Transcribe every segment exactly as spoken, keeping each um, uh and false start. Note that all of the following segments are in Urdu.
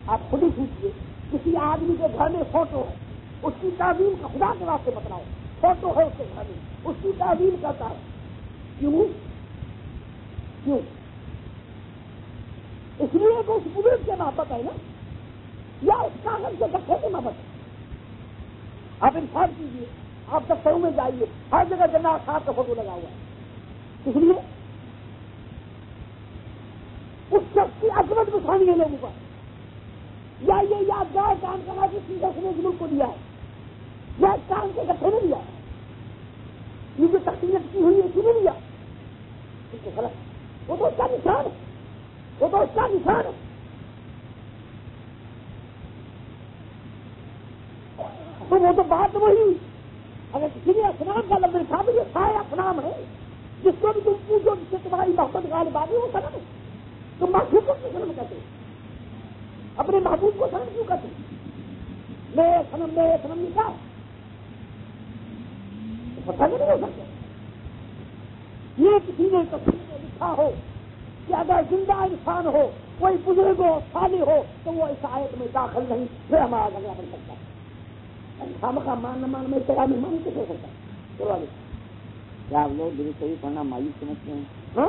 آپ خود ہی سوچیے، کسی آدمی کے گھر میں فوٹو ہے، اس کی تعظیم کا خدا کے واسطے بتلاؤ، فوٹو ہے اس کے گھر میں، اس کی تعظیم کرتا ہے، کیوں؟ کیوں؟ اس لیے کہ اس بزرگ سے محبت ہے نا، یا اس کاغذ کے گٹھے سے محبت ہے؟ آپ انصاف کیجیے، آپ دفتروں میں جائیے، ہر جگہ جناب صاحب کا فوٹو لگا ہوا ہے، اس لیے اس شخص کی عظمت بچھانی ہے لوگوں پر، یا یہ یادگار کام کرنا کہ سیدھا اس نے ملک کو دیا ہے، یا کام کے گٹھے نے دیا ہے، یہ جو تقسیمت کی ہوئی ہے اسی نے دیا، اس سے غلط، وہ تو اس کا نشان ہے، وہ تو اس کا نشان ہے۔ تو وہ تو بات وہی ہوئی، اگر کسی نے اسلام کا لفظ تھا تو یہ سارے اسلام ہے، جس کو بھی تم پوچھو جس سے تمہاری محبت غالب آ گئی وہ سنم ہے، تم محبوب کو کیوں سنم کہتے اپنے محبوب کو سنم کیوں کہتے؟ میں سنم میں سنم نہیں کہا، پتہ نہیں ہو سکتا یہ کسی نے تصویر میں لکھا ہو کہ اگر زندہ انسان ہو، کوئی بزرگ ہو، صالح ہو، تو وہ اس آیت میں داخل نہیں، پھر ہمارا جھگڑا بن سکتا ہے۔ خام خواہ مان نہ مان میں تیرا نہیں مان کیسے ہوتا ہے؟ کیا آپ لوگ درود شریف پڑھنا مایوس سمجھتے ہیں؟ ہاں،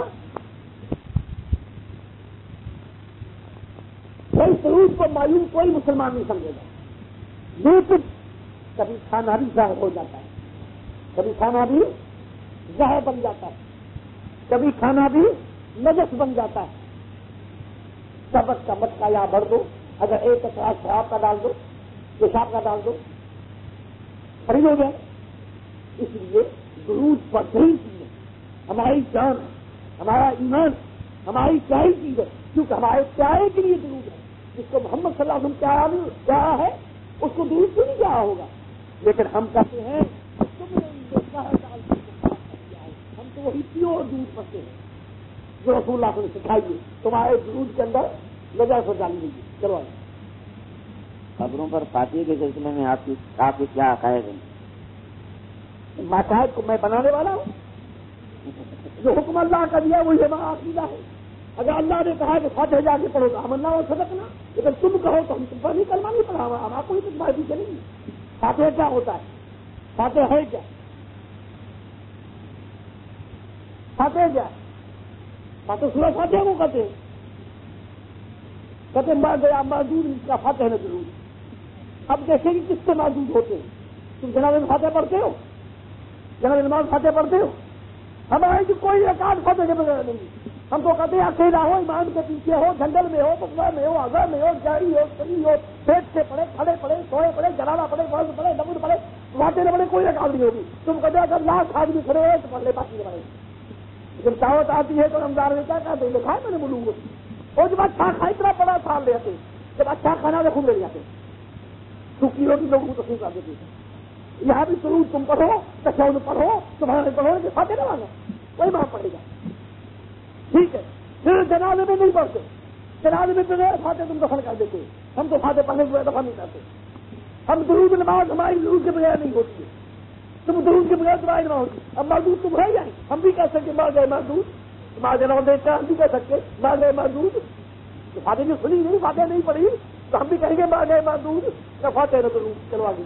کوئی درود کو مایوس کوئی مسلمان نہیں سمجھے گا، لیکن کبھی کھانا بھی زہر ہو جاتا ہے، کبھی کھانا بھی زہر بن جاتا ہے، کبھی کھانا بھی نجس بن جاتا ہے۔ سبق کا مٹکا یا بھر دو، اگر ایک اچھا شراب کا ڈال دو، پیشاب کا ڈال دو، خرید ہو جائے۔ اس لیے درود بہترین چیز ہے، ہماری جان ہے، ہمارا ایمان، ہماری پیاری چیز ہے، کیونکہ ہمارے پیارے کے لیے درود ہے، جس کو محمد صلی اللہ علیہ وسلم کیا ہے اس کو درود کیوں نہیں کیا ہوگا؟ لیکن ہم کہتے ہیں تم نے ہم تو وہی پیور درود پڑھتے ہیں جو رسول اللہ نے سکھائیے، تمہارے درود کے اندر لگا سے ڈالی دیجیے۔ چلو خبروں پر فاتحہ کے سلسلے میں آپ کی آپ کے کیا عقائد ہیں؟ عقائد کو میں بنانے والا ہوں، جو حکم اللہ کا دیا وہی ہمارا عقیدہ ہے۔ اگر اللہ نے کہا کہ فاتحہ جا کے پڑھو تو ہم اللہ اور صدقنا، لیکن تم کہو تو ہم تم پر نہیں کلمہ نہیں پڑھا ہوا، ہم آپ کو کچھ بازی چلے گی۔ فاتحہ کیا ہوتا ہے؟ فاتحہ ہے کیا؟ فاتحہ کیا ہے؟ فاتحہ سورہ فاتحہ کو کہتے ہیں، کہتے مر گیا معدود اس کا فاتحہ نہ ضرور۔ اب دیکھیں کہ کس سے معدود ہوتے ہیں؟ تم جناب فاتحہ پڑھتے ہو؟ جناب نماز فاتحہ پڑھتے ہو؟ ہمارے کی کوئی ریکارڈ فاتحہ کے بغیر نہیں، ہم تو کہتے ہیں اکیلا ہو، ایمان کے پیچھے ہو، جنگل میں ہو، بسوا میں ہو، اگر میں ہو، جاری ہو، سری ہو، پیٹ سے پڑے، کھڑے پڑے، سوئے پڑے، جلانا پڑے، فرض پڑے، نمود پڑے، فاتحہ نہ پڑے، کوئی ریکارڈ نہیں ہوگی۔ تم کہتے ہیں اگر لاکھ آدمی کھڑے ہوئے تو پڑھ لے، باقی نہ پڑے۔ جب دعوت آتی ہے تو رمضان میں کیا کہتے ہیں؟ لکھا ہے میں نے بولوں گا، اور جب اچھا کھا اتنا بڑا سال لے آتے، جب اچھا کھانا تو خوب لے جاتے، سوکھی روٹی لوگوں کو تصویر کر دیتے ہیں۔ یہاں بھی ضرور تم پڑھو، تشہد پڑھو، تمہارے پڑھو کہ فاتحہ نہ مانگو، کوئی ماں پڑے گا، ٹھیک ہے۔ پھر جنازے میں نہیں پڑھتے، جنازے میں تو فاتحہ تم دفن کر دیتے، ہم تو فاتحہ پڑھنے کے بغیر دفن نہیں کرتے۔ ہم درود نماز ہماری درود کے بغیر نہیں ہوتی ہے، تم درود کے بغیر تمہاری نماز ہوتی۔ اب معدود تم ہے یا نہیں؟ ہم بھی کہہ سکتے مار گئے معدود، مار جناب دیکھا ہم بھی کہہ سکتے مار گئے معدود، فاتحہ جو سنی نہیں، فاتحہ نہیں پڑھی تو ہم بھی کہیں گے مار گئے معدود یا فاتحہ نہ ضرور۔ چلو آگے۔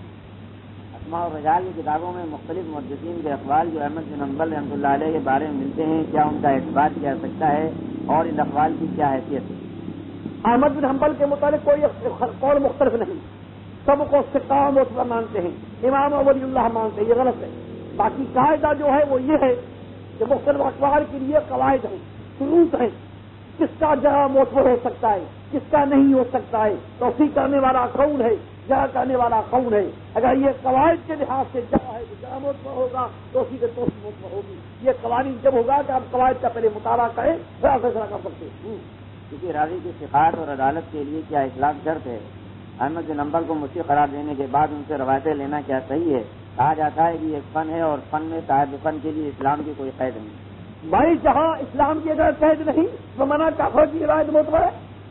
اسماء و رجال کی کتابوں میں مختلف محدثین کے اقوال جو احمد بن حنبل رحمۃ اللہ علیہ کے بارے میں ملتے ہیں، کیا ان کا اعتبار کیا جا سکتا ہے اور ان اقوال کی کیا حیثیت ہے؟ احمد بن حنبل کے متعلق کوئی قول مختلف نہیں، سب کو ثقہ معتبر مانتے ہیں، امام ولی اللہ مانتے ہیں، یہ غلط ہے۔ باقی قاعدہ جو ہے وہ یہ ہے کہ مختلف اقوال کے لیے قواعد ہیں، شروط ہیں، کس کا جگہ معتبر ہو سکتا ہے، کس کا نہیں ہو سکتا ہے، توثیق کرنے والا قول ہے، جگہ کرنے والا قول ہے۔ اگر یہ قواعد کے لحاظ سے جگہ ہے تو جگہ معتبر ہوگا، توثیق سے توثیق معتبر ہوگی۔ یہ قوانین جب ہوگا کہ آپ قواعد کا پہلے مطالعہ کریں پھر آپ فیصلہ کر سکتے ہیں۔ کسی راوی کی صحت اور عدالت کے لیے کیا اطلاق شرط ہے؟ احمد بن حنبل کو مفتی قرار دینے کے بعد ان سے روایتیں لینا کیا صحیح ہے؟ کہا جاتا ہے کہ یہ ایک فن ہے اور فن میں صاحب فن کے لیے اسلام کی کوئی قید نہیں۔ بھائی جہاں اسلام کی اگر قید نہیں تو منع کافر کی روایت معتبر ہے؟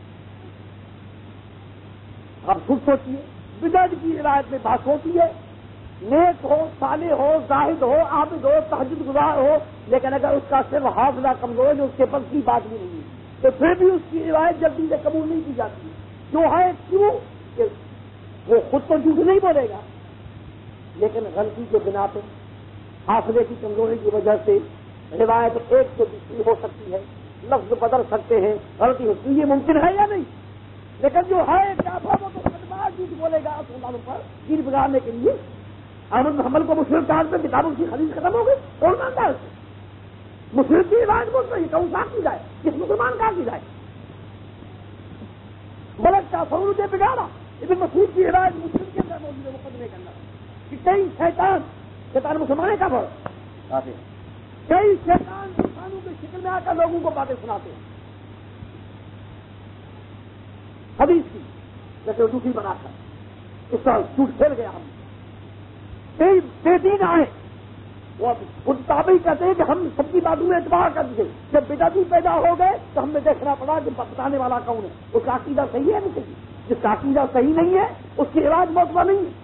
آپ خود سوچیے، بدعت کی روایت میں بات ہوتی ہے، نیک ہو، صالح ہو، زاہد ہو، عابد ہو، تہجد گزار ہو، لیکن اگر اس کا صرف حافظہ کمزور ہے جو اس کے بس کی بات بھی نہیں ہے تو پھر بھی اس کی روایت جلدی سے قبول نہیں کی جاتی۔ جو ہے کیوں کہ وہ خود تو جھوٹ نہیں بولے گا، لیکن غلطی کے بنا پہ، حافظے کی کمزوری کی وجہ سے روایت ایک سے دوسری ہو سکتی ہے، لفظ بدل سکتے ہیں، غلطی ہوتی ہے، یہ ممکن ہے یا نہیں؟ لیکن جو ہے کیا تھا وہ تو خدمات جھوٹ بولے گا مسلمانوں پر دین بگاڑنے کے لیے۔ احمد محمد کو مسلم کارڈ میں کتابوں کی خرید ختم ہو گئی، کون مانتا ہے اسے؟ مسلم کی علاج بول رہی کون سا کی جائے، کس مسلمان کا کی جائے؟ ملک کا سہولت بگاڑا، ابن مسعود کی علاج مسلم کے اندر موجود ہے مقدمے کے اندر کہ کئی شیطان شیطان مسلمان کا بڑھ کئی شیطان انسانوں کی شکل میں آ کر لوگوں کو باتیں سناتے ہیں حدیث کی، جیسے دوسری بنا کر اس کا جھوٹ پھیل گیا۔ ہم بے دین آئے وہ تابعی کہتے ہیں کہ ہم سب کی باتوں میں اعتبار کر دیے، جب بدعتی پیدا ہو گئے تو ہمیں دیکھنا پڑا کہ بتانے والا کون ہے، اس کا عقیدہ صحیح ہے نہیں، جس کا عقیدہ صحیح نہیں ہے اس کی علاج معتبر نہیں ہے۔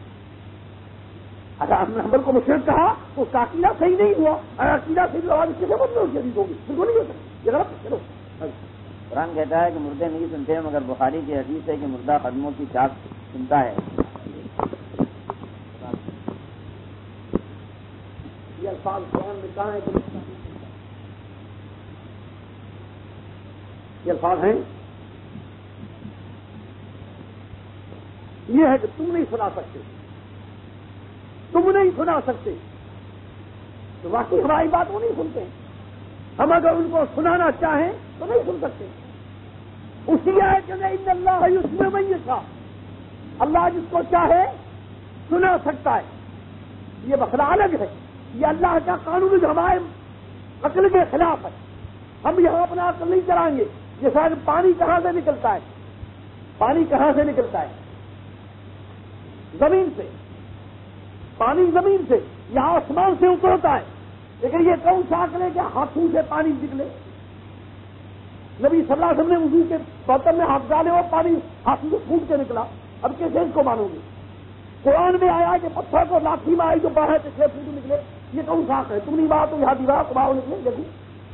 اگر ہم نے حنبل کو مشرک کہا تو اس کا عقیدہ صحیح نہیں ہوا، اگر عقیدہ صحیح ہوا اس کے سبب میں اس کی حدیث ہوگی، بالکل نہیں ہو سکتی، یہ غلط ہے۔ چلو قرآن کہتا ہے کہ مردے نہیں سنتے، مگر بخاری کی حدیث ہے کہ مردہ قدموں کی چاک سنتا ہے۔ یہ الفاظ قرآن میں کہاں ہے کہ یہ الفاظ ہیں، یہ ہے کہ تم نہیں سنا سکتے، تم نہیں سنا سکتے، تو واقعی ہماری بات وہ نہیں سنتے، ہم اگر ان کو سنانا چاہیں تو نہیں سن سکتے۔ اسی ہے کہ ان اللہ اس میں وہی تھا، اللہ جس کو چاہے سنا سکتا ہے، یہ مسئلہ الگ ہے، یہ اللہ کا قانون جو ہمارے عقل کے خلاف ہے، ہم یہاں اپنا عقل نہیں چلائیں گے۔ جیسا کہ پانی کہاں سے نکلتا ہے، پانی کہاں سے نکلتا ہے؟ زمین سے، پانی زمین سے یا آسمان سے اترتا ہے، لیکن یہ کون سا عقل ہے کہ ہاتھوں سے پانی نکلے؟ نبی صلی اللہ علیہ وسلم نے وضو کے برتن میں ہاتھ ڈالے اور پانی ہاتھوں سے پھوٹ کے نکلا، اب کیسے اس کو مانو گے؟ قرآن میں آیا کہ پتھر کو لاٹھی میں آئی جو باہر پچھلے پھوٹ نکلے، یہ کون سا ہے؟ تم نہیں بات تو یہاں دیوار کو باہر نکلے جب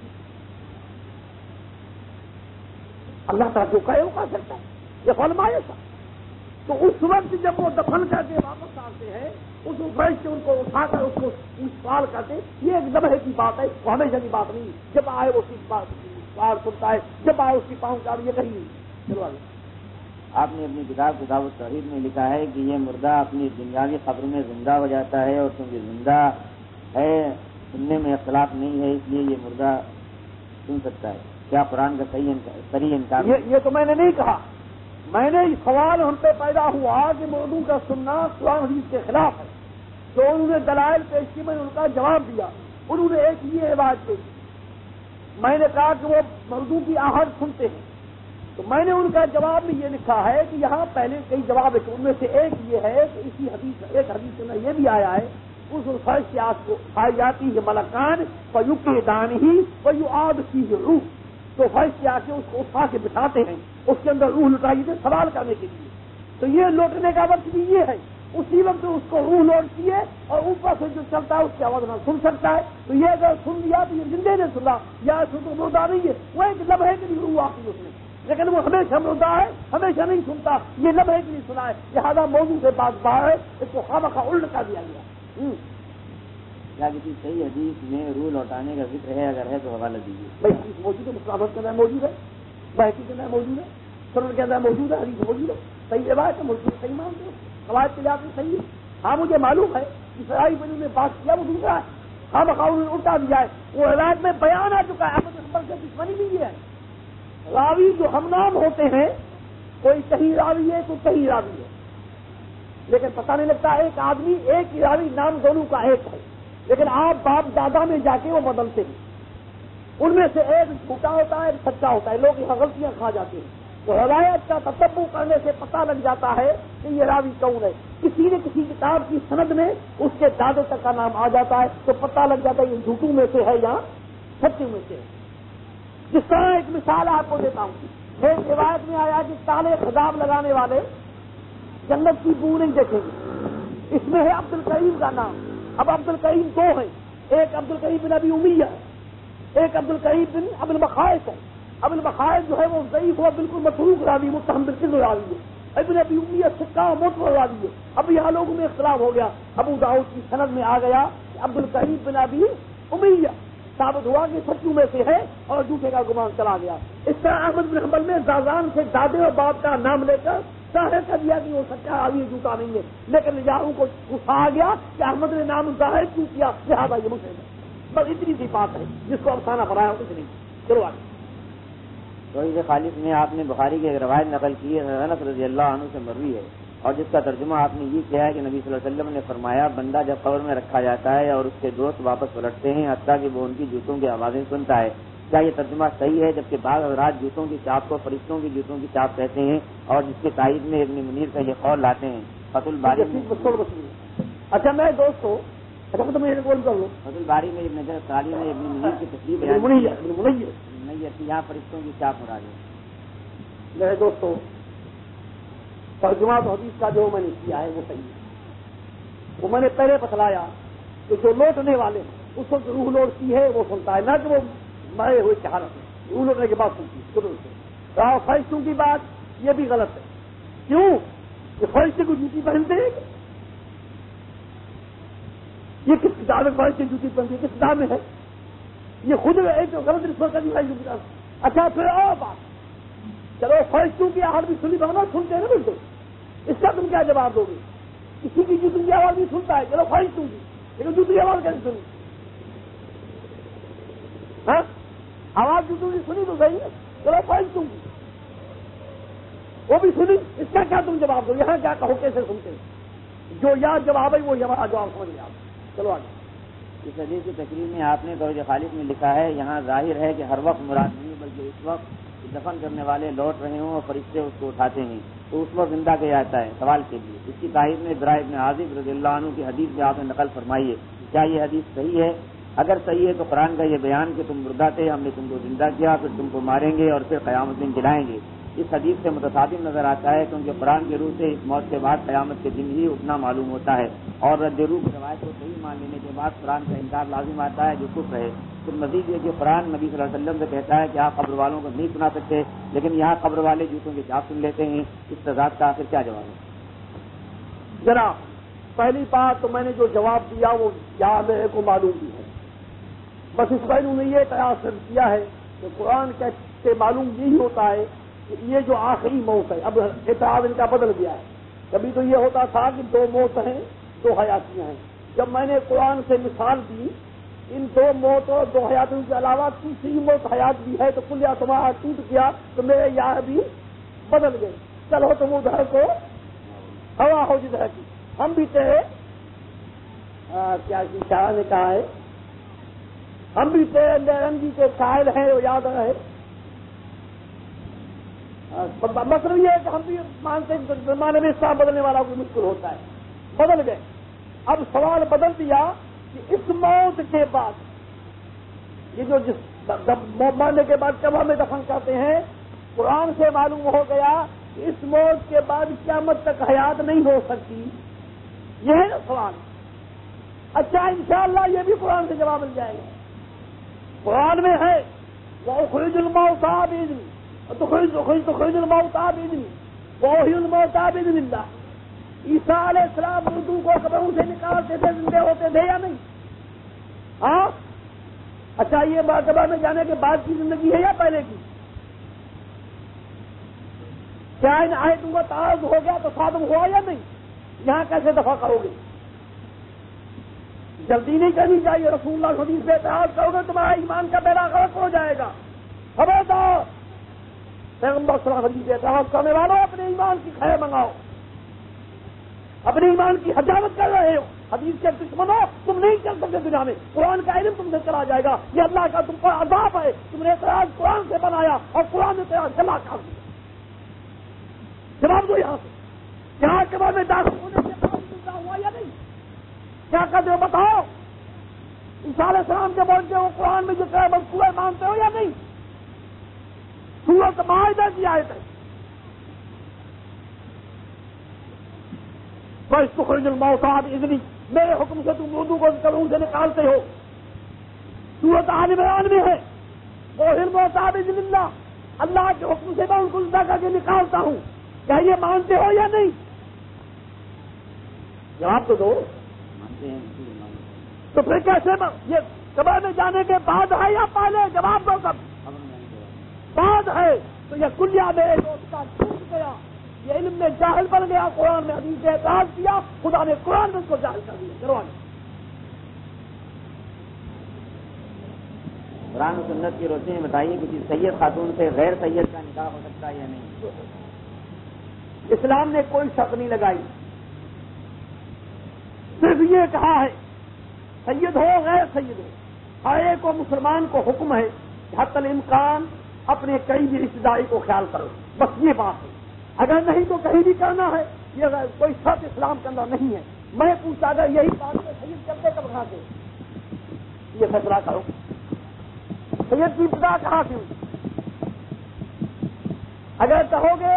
اللہ تعالیٰ جو کہے وہ کر سکتا ہے، یہ فرمائے تھا۔ تو اس وقت جب وہ دفن کر کے واپس آتے ہیں اس فرش سے ان کو اٹھا کر اس کو سوال کرتے ہیں، یہ ایک لمحے کی بات ہے، وہ ہمیشہ کی بات نہیں، جب آئے وہ سوال سنتا ہے، جب آئے اس کی پاؤں کا یہ کہیں نہیں۔ چلو آگے۔ آپ نے اپنی کتاب کتاب التوحید میں لکھا ہے کہ یہ مردہ اپنی دنیاوی قبر میں زندہ ہو جاتا ہے، اور چونکہ زندہ ہے سننے میں اختلاف نہیں ہے، اس لیے یہ مردہ سن سکتا ہے۔ کیا قرآن کا صحیح صحیح انکار؟ یہ تو میں نے نہیں کہا، میں نے سوال ہم پہ پیدا ہوا کہ مردوں کا سننا قرآن حدیث کے خلاف ہے، تو انہوں نے دلائل پیش کی، میں نے ان کا جواب دیا، انہوں نے ایک یہ روایت پیش کی، میں نے کہا کہ وہ مردوں کی آہٹ سنتے ہیں، تو میں نے ان کا جواب میں یہ لکھا ہے کہ یہاں پہلے کئی جواب ہے، ان میں سے ایک یہ ہے کہ اسی حدیث ایک حدیث میں یہ بھی آیا ہے اس فرش کی آس کو آئی جاتی ہے ملکان فیو کے دان ہی فیو آد کی روح، تو فرش کی آ کے اس کو اٹھا کے بٹھاتے ہیں، اس کے اندر روح لٹائی تھے سوال کرنے کے لیے، تو یہ لوٹنے کا وقت بھی یہ ہے، اسی وقت اس کو روح لوٹتی ہے اور اوپر سے جو چلتا ہے اس کی آواز نہ سن سکتا ہے، تو یہ اگر سن لیا تو یہ زندے نے سنا، یا اس کو مردہ نہیں ہے، وہ ایک لمحے کے لیے روح آتی ہے اس میں، لیکن وہ ہمیشہ مردہ ہے، ہمیشہ نہیں سنتا، یہ لمحے کے لیے سنا ہے، لہٰذا موضوع سے بات باہر ہے، اس کو خامخواہ الٹ کر دیا گیا۔ کیا کسی صحیح حدیث میں روح لوٹانے کا ذکر ہے؟ اگر ہے تو حوالہ دیجیے۔ بھائی حدیث موجود ہے، مسلمت کے اندر موجود ہے، بحقی کے اندر موجود ہے، سنن کے اندر موجود ہے، حدیث موجود ہے، صحیح روایت ہے، ملک صحیح مانتے ہیں، قواعد کے لحاظ سے صحیح ہے۔ ہاں مجھے معلوم ہے کہ سرائی بنی نے بات کیا وہ دوسرا ہے، ہاں بخاؤ نے الٹا دیا ہے، وہ روایت میں بیان آ چکا ہے، احمد حنبل سے دشمنی بھی ہے، راوی جو ہم نام ہوتے ہیں، کوئی کہیں راوی ہے کوئی کہیں راوی ہے، لیکن پتہ نہیں لگتا ایک آدمی ایک ہی راوی نام دونوں کا ایک ہے، لیکن آپ باپ دادا میں جا کے وہ بدلتے ہیں، ان میں سے ایک جھوٹا ہوتا ہے ایک سچا ہوتا ہے، لوگ یہاں غلطیاں کھا جاتے ہیں، تو روایت کا تتبع کرنے سے پتہ لگ جاتا ہے کہ یہ راوی کون ہے، کسی نے کسی کتاب کی سند میں اس کے دادے تک کا نام آ جاتا ہے تو پتہ لگ جاتا ہے یہ جھوٹوں میں سے ہے یا سچے میں سے ہے۔ جس طرح ایک مثال آپ کو دیتا ہوں، ایک روایت میں آیا کہ تالے خضاب لگانے والے جنت کی بو نہیں دیکھیں گے، اس میں ہے عبد الکریم کا نام۔ اب عبد الکریم دو ہیں، ایک عبد الکریم بن ابی امیہ ہے، ایک عبد الکریم بن ابی المخائص ہے، اب البخائر جو ہے وہ ضعیف ہوا، بالکل متروک راوی، متہم بالکل راوی ہے، ابن ابی امیہ سکہ موت راوی ہے. اب یہاں لوگوں میں اختلاف ہو گیا. ابو داؤد کی سند میں آ گیا کہ عبد الکریم بن ابی امیہ ثابت ہوا کہ سچوں میں سے ہے اور جھوٹے کا گمان چلا گیا. اس طرح احمد بن حنبل میں زازان سے دادے اور باپ کا نام لے کر ظاہر کر دیا کہ وہ سچا راوی جھوٹا نہیں ہے، لیکن رجالوں کو غصہ آ گیا کہ احمد نے نام ظاہر کیوں کیا، لہٰذا یہ مسلم ہے. بس اتنی سی بات ہے جس کو افسانہ بنایا کچھ نہیں. چلو آگے. توحید خالص میں آپ نے بخاری کی ایک روایت نقل کی ہے، انس رضی اللہ عنہ سے مروی ہے، اور جس کا ترجمہ آپ نے یہ کیا ہے کہ نبی صلی اللہ علیہ وسلم نے فرمایا بندہ جب قبر میں رکھا جاتا ہے اور اس کے دوست واپس پلٹتے ہیں حتیٰ کہ وہ ان کی جوتوں کی آوازیں سنتا ہے. کیا یہ ترجمہ صحیح ہے؟ جبکہ بعض حضرات جوتوں کی چاپ کو فرشتوں کی جوتوں کی چاپ کہتے ہیں اور جس کے تائید میں ابن منیر کا یہ قول لاتے ہیں. فتح الباری اچھا میں دوست ہوں اچھا تو میں کون کر لوں فتح الباری میں ابن حجر اسقلانی نے ابن منیر کی تصریح بیان نہیں ہے، یہاں فرشتوں کی چاپ مراد ہے. میرے دوستوں ترجمہ تو حدیث کا جو میں نے کیا ہے وہ صحیح ہے. وہ میں نے پہلے بتلایا کہ جو لوٹنے والے اس وقت روح لوٹتی ہے وہ سنتا ہے، نہ کہ وہ مرے ہوئے کی حالت میں روح لوٹنے کے بعد سنتی ہے. شروع سے راہ فرشتوں کی بات یہ بھی غلط ہے. کیوں کہ فرشتے کو جوتی پہنتے ہیں؟ یہ کس کتاب میں فرشتے جوتی پہنتے ہیں؟ کس کتاب میں ہے؟ یہ خود ایک غلط رسوت کا دکھائی جو. اچھا پھر اور بات، چلو فرشتوں کی آواز بھی سنی بہنا سنتے ہیں نا بالکل، اس کا تم کیا جواب دو گے؟ کسی کی جوتوں کی آواز بھی سنتا ہے، چلو فرشتوں کی، لیکن جوتوں کی آواز کیسے سنی؟ ہاں آواز جوتوں کی سنی تو صحیح ہے، چلو فرشتوں کی وہ بھی سنی، اس کا کیا تم جواب دو؟ یہاں کیا کہو کیسے سنتے ہیں؟ جو یاد جواب ہے وہ جواب سمجھ لیا. چلو آگے. اس حدیث کی تقریر میں آپ نے توحید خالص میں لکھا ہے یہاں ظاہر ہے کہ ہر وقت مراد نہیں بلکہ اس وقت دفن کرنے والے لوٹ رہے ہوں اور فرشتے اس کو اٹھاتے ہیں تو اس وقت زندہ کیا جاتا ہے. سوال کے لیے اس کی تائید میں برائے ابن عازب رضی اللہ عنہ کی حدیث میں آپ نے نقل فرمائی ہے. کیا یہ حدیث صحیح ہے؟ اگر صحیح ہے تو قرآن کا یہ بیان کہ تم مردہ تھے ہم نے تم کو زندہ کیا پھر تم کو ماریں گے اور پھر قیامت دن جلائیں گے اس حدیث سے متصادم نظر آتا ہے، کیونکہ قرآن کے روح سے اس موت کے بعد قیامت کے دن ہی اٹھنا معلوم ہوتا ہے اور رد روح کی روایت کو صحیح مان لینے کے بعد قرآن کا انکار لازم آتا ہے جو کفر ہے. پھر مزید یہ کہ قرآن نبی صلی اللہ علیہ وسلم سے کہتا ہے کہ آپ قبر والوں کو نہیں سنا سکتے، لیکن یہاں قبر والے جوتوں کے چاپ سن لیتے ہیں. اس تضاد کا آخر کیا جواب ہے؟ ذرا پہلی بات تو میں نے جو جواب دیا وہ یاد ہے کو معلوم بھی ہے، بس اس پہلو نے یہ قیاس کیا ہے کہ قرآن کے معلوم یہی ہوتا ہے کہ یہ جو آخری موت ہے. اب اعتراض ان کا بدل گیا ہے. کبھی تو یہ ہوتا تھا کہ دو موت ہیں دو حیاتیاں ہیں. جب میں نے قرآن سے مثال دی ان دو موت اور دو حیاتوں کے علاوہ تیسری موت حیات بھی ہے تو کل یا تمہارا ٹوٹ گیا تو میرے یہاں بھی بدل گئے. چلو تم ادھر کو ہوا ہو جدھر کی ہم بھی تھے کیا شاہ نے کہا ہے ہم بھی تیرے رنگی کے قائل ہیں وہ یاد رہے. مطلب یہ ہے کہ ہم بھی مانتے ہیں زمانے میں حصہ بدلنے والا کوئی مشکل ہوتا ہے. بدل گئے. اب سوال بدل دیا کہ اس موت کے بعد یہ جو جس مرنے کے بعد جب ہمیں دفن کرتے ہیں قرآن سے معلوم ہو گیا کہ اس موت کے بعد قیامت تک حیات نہیں ہو سکتی. یہ ہے نا سوال. اچھا انشاءاللہ یہ بھی قرآن سے جواب مل جائے گا. قرآن میں ہے وَأُخْرِجُ الْمَوْتَىٰ بِإِذْنِهِ تُخْرِجُ الْمَوْتَىٰ بِإِذْنِهِ وَأُحْيِي الْمَوْتَىٰ بِإِذْنِ اللَّهِ. عیسیٰ علیہ السلام مردوں کو قبروں سے نکالتے تھے زندے ہوتے تھے یا نہیں؟ ہاں اچھا یہ قبر میں جانے کے بعد کی زندگی ہے یا پہلے کی؟ کیا ان آیتوں کا تعارض ہو گیا تو صادم ہوا یا نہیں؟ یہاں کیسے دفع کرو گے؟ جلدی نہیں کرنی چاہیے. رسول اللہ حدیث پہ اعتراض کرو گے تمہارا ایمان کا بیڑا غرق ہو جائے گا. خبردار پیغمبر صلی اللہ علیہ وسلم پہ اعتراض کرنے والوں اپنے ایمان کی خیر منگاؤ. اپنے ایمان کی حجامت کر رہے ہو. حدیث کے دشمنوں تم نہیں چل سکتے دنیا میں. قرآن کا علم تم سے چلا جائے گا. یہ اللہ کا تم پر عذاب ہے. تم نے اعتراض قرآن سے بنایا اور قرآن نے اعتراض اللہ کر دیا. جواب دو یہاں سے. یہاں کے بعد میں داخل ہونے سے قرآن ملتا ہوا یا نہیں؟ کیا کرتے ہو بتاؤ. عیسیٰ علیہ السلام کے بولتے ہو قرآن میں جو کہا مذکور مانتے ہو یا نہیں؟ سورۃ مائدہ کی آیت ہے وَإِذْ الْمَوْتَىٰ بِإِذْنِي. میرے حکم سے تم اردو کو قبروں سے نکالتے ہو. سورۃ آل عمران میں ہے وَأُحْيِي الْمَوْتَىٰ بِإِذْنِ اللَّهِ. اللہ کے حکم سے میں ان کو جدا کر کے نکالتا ہوں، کیا یہ مانتے ہو یا نہیں؟ جواب تو دو۔ مانتے ہیں تو پھر کیسے یہ قبر میں جانے کے بعد ہے یا پہلے؟ جواب دو کب؟ بعد ہے تو یہ کلیہ میں دوست کا ٹوٹ گیا، یہ علم میں جاہل بن گیا، قرآن میں حدیث سے اعتراض کیا، خدا نے قرآن میں اس کو جاہل کر دیا۔ کروا دیا۔ قرآن و سنت کی روشنی میں بتائیے کسی سید خاتون سے غیر سید کا نکاح ہو سکتا ہے یا نہیں؟ اسلام نے کوئی شرط نہیں لگائی، صرف یہ کہا ہے سید ہو غیر سید ہو، ہر ایک کو مسلمان کو حکم ہے کہ حتی الامکان اپنے قریبی رشتے داری کو خیال کرو، بس یہ بات ہے۔ اگر نہیں تو کہیں بھی کرنا ہے، یہ کوئی شرط اسلام کے اندر نہیں ہے۔ میں پوچھتا اگر یہی بات ہے سید چلتے کب کہاں سے؟ یہ فیصلہ کرو، سید کی ابتدا کہاں سے ہوئی؟ اگر کہو گے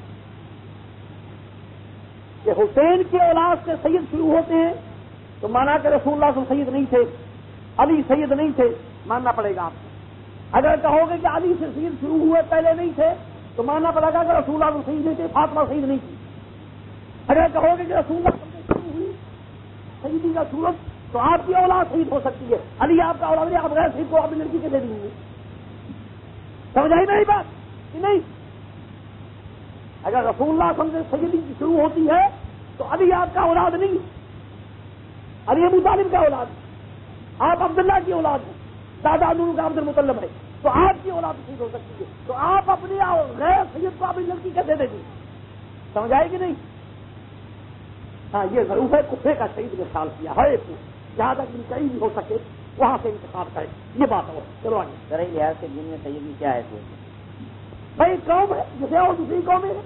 کہ حسین کے اولاد سے سید شروع ہوتے ہیں تو مانا کہ رسول اللہ صلی اللہ علیہ وسلم سید نہیں تھے، علی سید نہیں تھے، ماننا پڑے گا آپ کو۔ اگر کہو گے کہ علی سے سید شروع ہوئے پہلے نہیں تھے تو ماننا پڑے گا کہ رسول اللہ سید نہیں تھے، فاطمہ سید نہیں تھی۔ اگر کہو گے کہ رسول اللہ سے شروع ہوئی سیدی کا صورت تو آپ کی اولاد شہید ہو سکتی ہے، علی آپ کا اولاد ہے، آپ غیر شہید کو اپنی لڑکی کے دے دیں گے۔ سمجھ آئی میری بات کہ نہیں؟ اگر رسول اللہ صلی اللہ علیہ وسلم سے سیدی شروع ہوتی ہے تو علی آپ کا اولاد نہیں، علی ابو طالب کا اولاد ہے، آپ عبداللہ کی اولاد ہیں، دادا نور کا عبد المطلب ہے، تو آپ کی اولاد شہید ہو سکتی ہے، تو آپ اپنی غیر سید کو اپنی لڑکی کے دے دیں گے۔ سمجھ آئے کہ نہیں؟ ہاں یہ ضرور ہے کفے کا شہید نے خیال کیا ہے، جہاں تک کہیں بھی ہو سکے وہاں سے انتخاب کرے، یہ بات ہو۔ چلو آگے۔ ذرا لحاظ سے دن میں سید کی کیا ہے؟ بھائی قوم ہے جسے اور دوسری قوم ہے،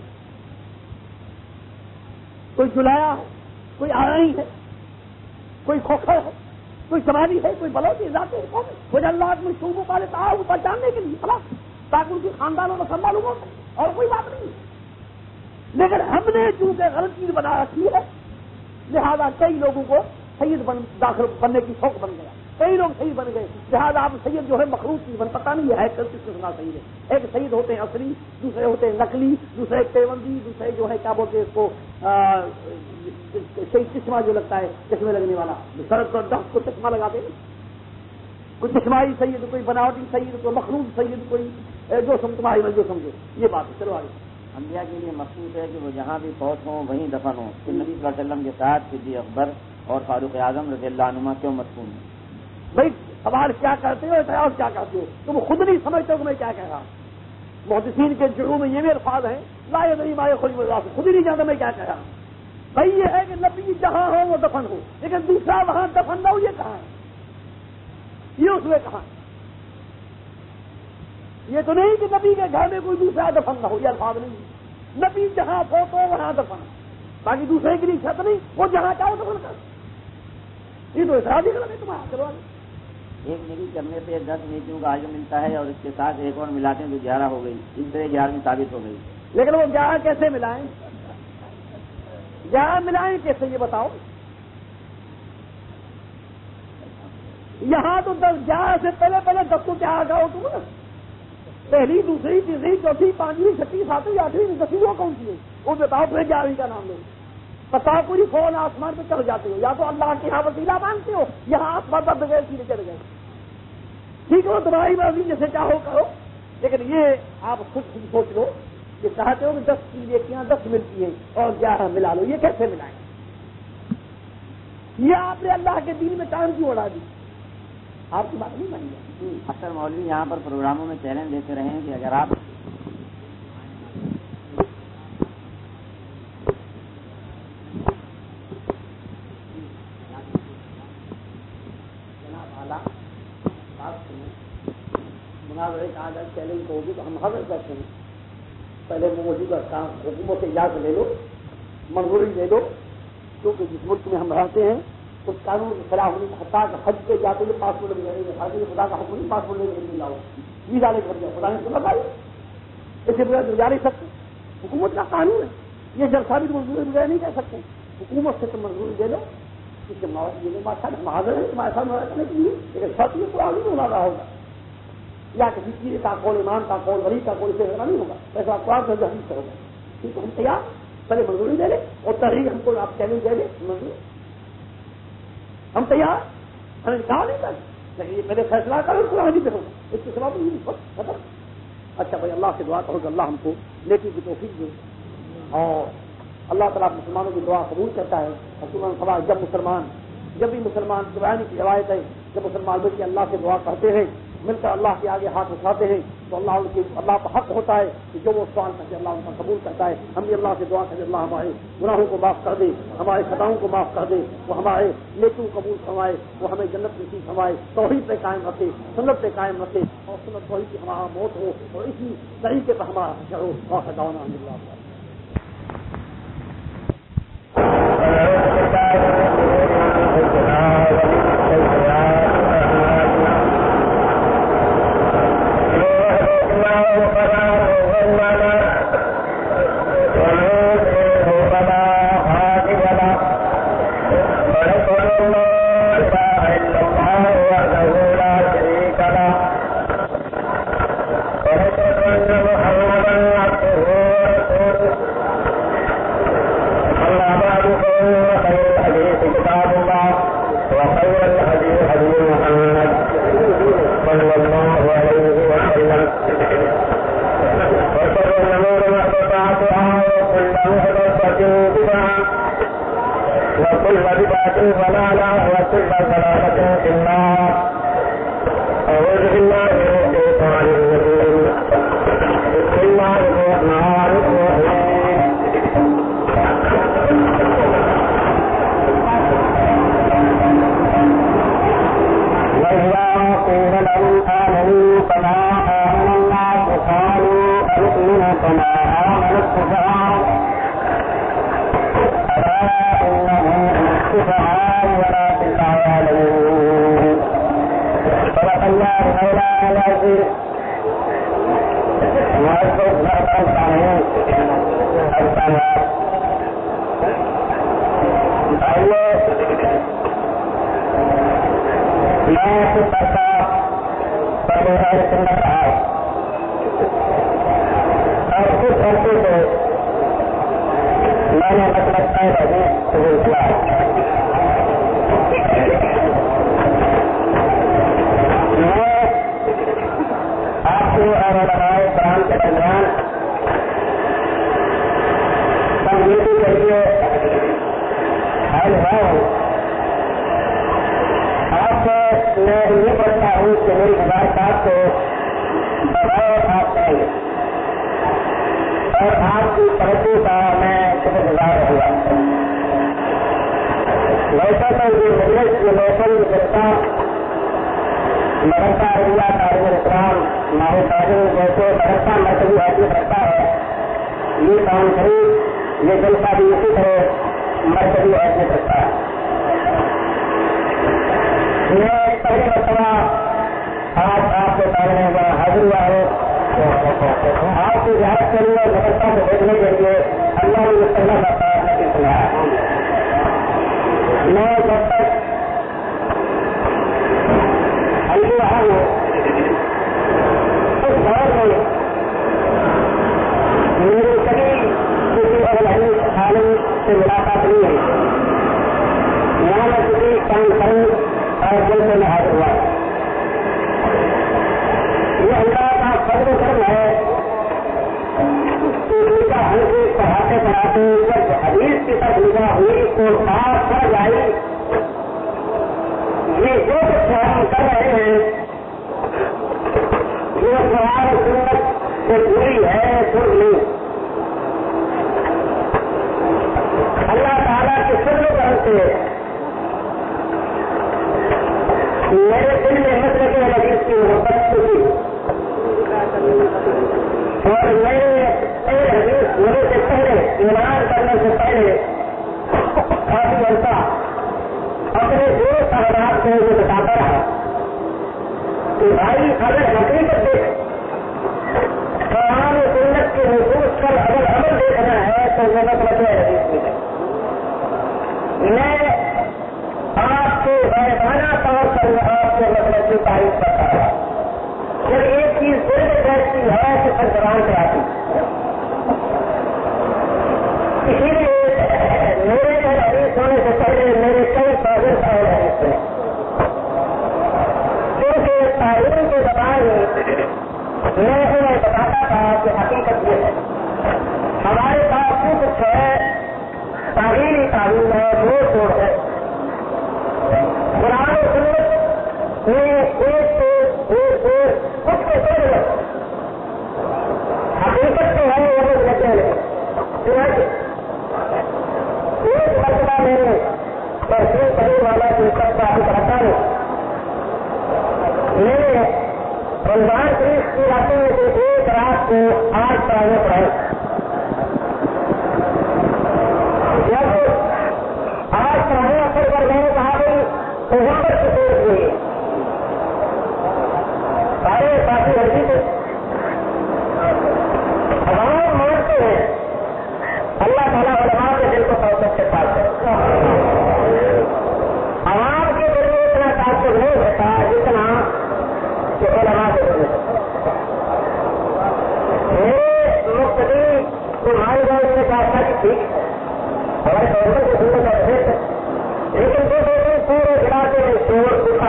کوئی جلایا ہے، کوئی آرائی ہے، کوئی کھوکھر ہے، کوئی شمالی ہے، کوئی بلوچی ذاتی ہے، قوم ہے، کوئی اللہ میں شعبوں والے تعاون کو پہچاننے کے لیے خلاص تاکہ ان کے خاندانوں میں سب معلوم ہو سکے، اور کوئی بات نہیں۔ لیکن ہم نے چونکہ غلطی بنا رکھی ہے لہذا کئی لوگوں کو سید بن داخل بننے کی شوق بن گیا، کئی لوگ سید بن گئے، لہٰذا آپ سید جو ہے مخلوط چیز بن، پتہ نہیں ہے کس قسم کا سید ہے۔ ایک سید ہوتے ہیں اصلی، دوسرے ہوتے ہیں نقلی، دوسرے پیوندی، دوسرے جو ہے کیا بولتے ہیں اس کو صحیح چشمہ جو لگتا ہے چشمے لگنے والا، سڑک پر دس کو چشمہ لگاتے ہیں، کوئی چشمائی سید، کوئی بناوٹی سید، کوئی مخلوط سید، کوئی جو سم تمہاری میں جو سمجھے، یہ بات ہے۔ چلو آگے۔ انبیاء کے لیے مخصوص ہے کہ وہ جہاں بھی فوت ہوں وہیں دفن ہوں، پھر نبی صلی اللہ علیہ وسلم کے ساتھ صدیق اکبر اور فاروق اعظم رضی اللہ عنہما کیوں مدفون ہیں؟ بھائی سوال کیا کرتے ہو، اعتراض کیا کرتے ہو؟ تم خود نہیں سمجھتے ہو کہ میں کیا کہہ رہا ہوں۔ محدثین کے جروں میں یہ بھی الفاظ ہیں لا یدری ما یخرج من راسه، خود ہی نہیں جانتا میں کیا کہہ رہا ہوں۔ بھائی یہ ہے کہ نبی جہاں ہو وہ دفن ہو، لیکن دوسرا وہاں دفن نہ ہو، یہ کہاں ہے؟ یہ اس میں کہاں ہے؟ یہ تو نہیں کہ نبی کے گھر میں کوئی دوسرا دفن نہ ہو، یہ الفاظ نہیں۔ نبی جہاں فوت ہو وہاں دفن، باقی دوسرے کے لیے شرط نہیں، وہ جہاں چاہو دفن کر، یہ تو اعتراض ہی غلط ہے تمہارا۔ چلو ایک نیکی کرنے سے دس نیکیوں کا اجر ملتا ہے اور اس کے ساتھ ایک اور ملاتے ہیں تو گیارہ ہو گئی، اس طرح گیارہویں ثابت ہو گئی، لیکن وہ گیارہ کیسے ملائیں؟ گیارہ ملائیں کیسے یہ بتاؤ؟ یہاں تو دس گیارہ سے پہلے پہلے دس کو کیا آگا ہو تم، پہلی دوسری تیسری چوتھی پانچویں چھٹی ساتویں آٹھویں دسویں وہ کون سی ہے وہ بتاؤ، پھر گیارہویں کا نام لو، بتاؤ پوری فون آسمان پہ چڑھ جاتے ہو، یا تو اللہ کے یہاں وسیلہ مانتے ہو، یہاں آسمان پر بغیر سیدھے چڑھ گئے، ٹھیک ہے تمہاری مرضی جیسے چاہو کرو، لیکن یہ آپ خود خود سوچ لو کہ چاہتے ہو کہ دس کی نیکیاں دس ملتی ہیں اور گیارہ ملا لو، یہ کیسے ملائیں؟ یہ آپ نے اللہ کے دین میں ٹائم کیوں اڑا دی؟ آپ کی بات نہیں مانی جائے۔ اکثر مولوی یہاں پر پروگراموں میں چیلنج دیتے رہے ہیں کہ اگر آپ مناظرے کا اگر چیلنج ہوگی تو ہم حاضر کرتے ہیں، پہلے موجودہ کام حکومت سے اجازت لے لو، منظوری دے دو، کیونکہ جس ملک میں ہم رہتے ہیں اس قانون کے خلاف نہیں، حتیٰ کہ حج پہ جاتے ہوئے پاسپورٹ لے خدا کا حکم نہیں، پاسپورٹ لے کے لاؤ، ویزا لے کر جاؤ، خدا نے تو لگائی اسے بغیر جا نہیں سکتے، حکومت کا قانون ہے، یہ جلسہ بھی منظوری بغیر نہیں کہہ سکتے، حکومت سے تو منظوری دے دو، اس کے حاضر ہے تمہارے ساتھ کرنے کے لیے، لیکن شرط یہ پورا نہیں ہونا رہا ہوگا، یا کسی چیز کا قول امام کا قول ولی کا قول سے نہیں ہوگا، ایسا قرآن سے حدیث سے ہوگا. ٹھیک ہے، ہم تیار، پہلے منظوری دے لیں اور تحریر ہم کو آپ چیلنج دے لیں، منظور ہم تیار، ہمیں کہا نہیں کر، لیکن یہ پہلے فیصلہ کرو قرآن حدیث سے ہوگا، اس کے سوا ختم. اچھا بھائی، اللہ سے دعا کرو کہ اللہ ہم کو نیکی کی توفیق دے، اور اللہ تعالیٰ مسلمانوں کی دعا قبول کرتا ہے. اور جب مسلمان جب بھی مسلمان قرآن کی روایت ہے، جب مسلمان مل کے اللہ سے دعا کرتے ہیں، مل کر اللہ کے آگے ہاتھ اٹھاتے ہیں، تو اللہ ان کی اللہ کا حق ہوتا ہے کہ جو وہ سوال کرتے اللہ ان کا قبول کرتا ہے. ہم بھی اللہ سے دعا کریں اللہ ہمارے گناہوں کو معاف کر دے، ہمارے خطاؤں کو معاف کر دے، وہ ہمارے نیکیوں کو قبول فرمائے، وہ ہمیں جنت نصیب فرمائے، توحید پہ قائم رکھے، سنت پہ قائم رکھے، اور سنت توحید کی ہمارا موت ہو اور اسی طریقے پر ہمارا حشر ہو. اور خداوند اللہ آپ کے غیرانہ طور پر آپ کے مطلب کی تعریف کرتا ہے. جب ایک اسی لیے میرے گھر حدیث ہونے سے پہلے میرے کئی فاضل صاحب حدیث سنے، کیونکہ تعلیم کے زبان میں انہیں بتاتا تھا کہ حقیقت یہ ہے ہمارے پاس جو کچھ ہے تعلیمی تعلیم ہے، موڑ توڑ ہے، قرآن و سنت میں ایک سے ایک سے کچھ کے پہلے حقیقت تو ہے وہ لوگ لگے ہیں۔ ایک مرتبہ میرے تحصیل کرنے والا جو سب کا رہتا ہے، میں نے رمضان شریف کی راتوں میں سے ایک رات کو آٹھ پڑھانے پڑھائے۔ جب آج پڑھانے اثر پر میں نے کہا بھائی پیغمبر کی سوچ ہوئی سارے ساتھی ہردی تھے، عوام مانتے ہیں اللہ تعالیٰ علماء کے دل کو توقف کے پاس ہے، عوام کے دل میں اتنا تعصب نہیں ہوتا جتنا کہ علماء کے دل میں میرے مقتدی کو مائی گاؤں نے کہا تھا کہ ٹھیک ہمارے پیغمبر کے سننے کا بحث ہے، لیکن دو دو دن پورے علاقے میں شور اٹھا،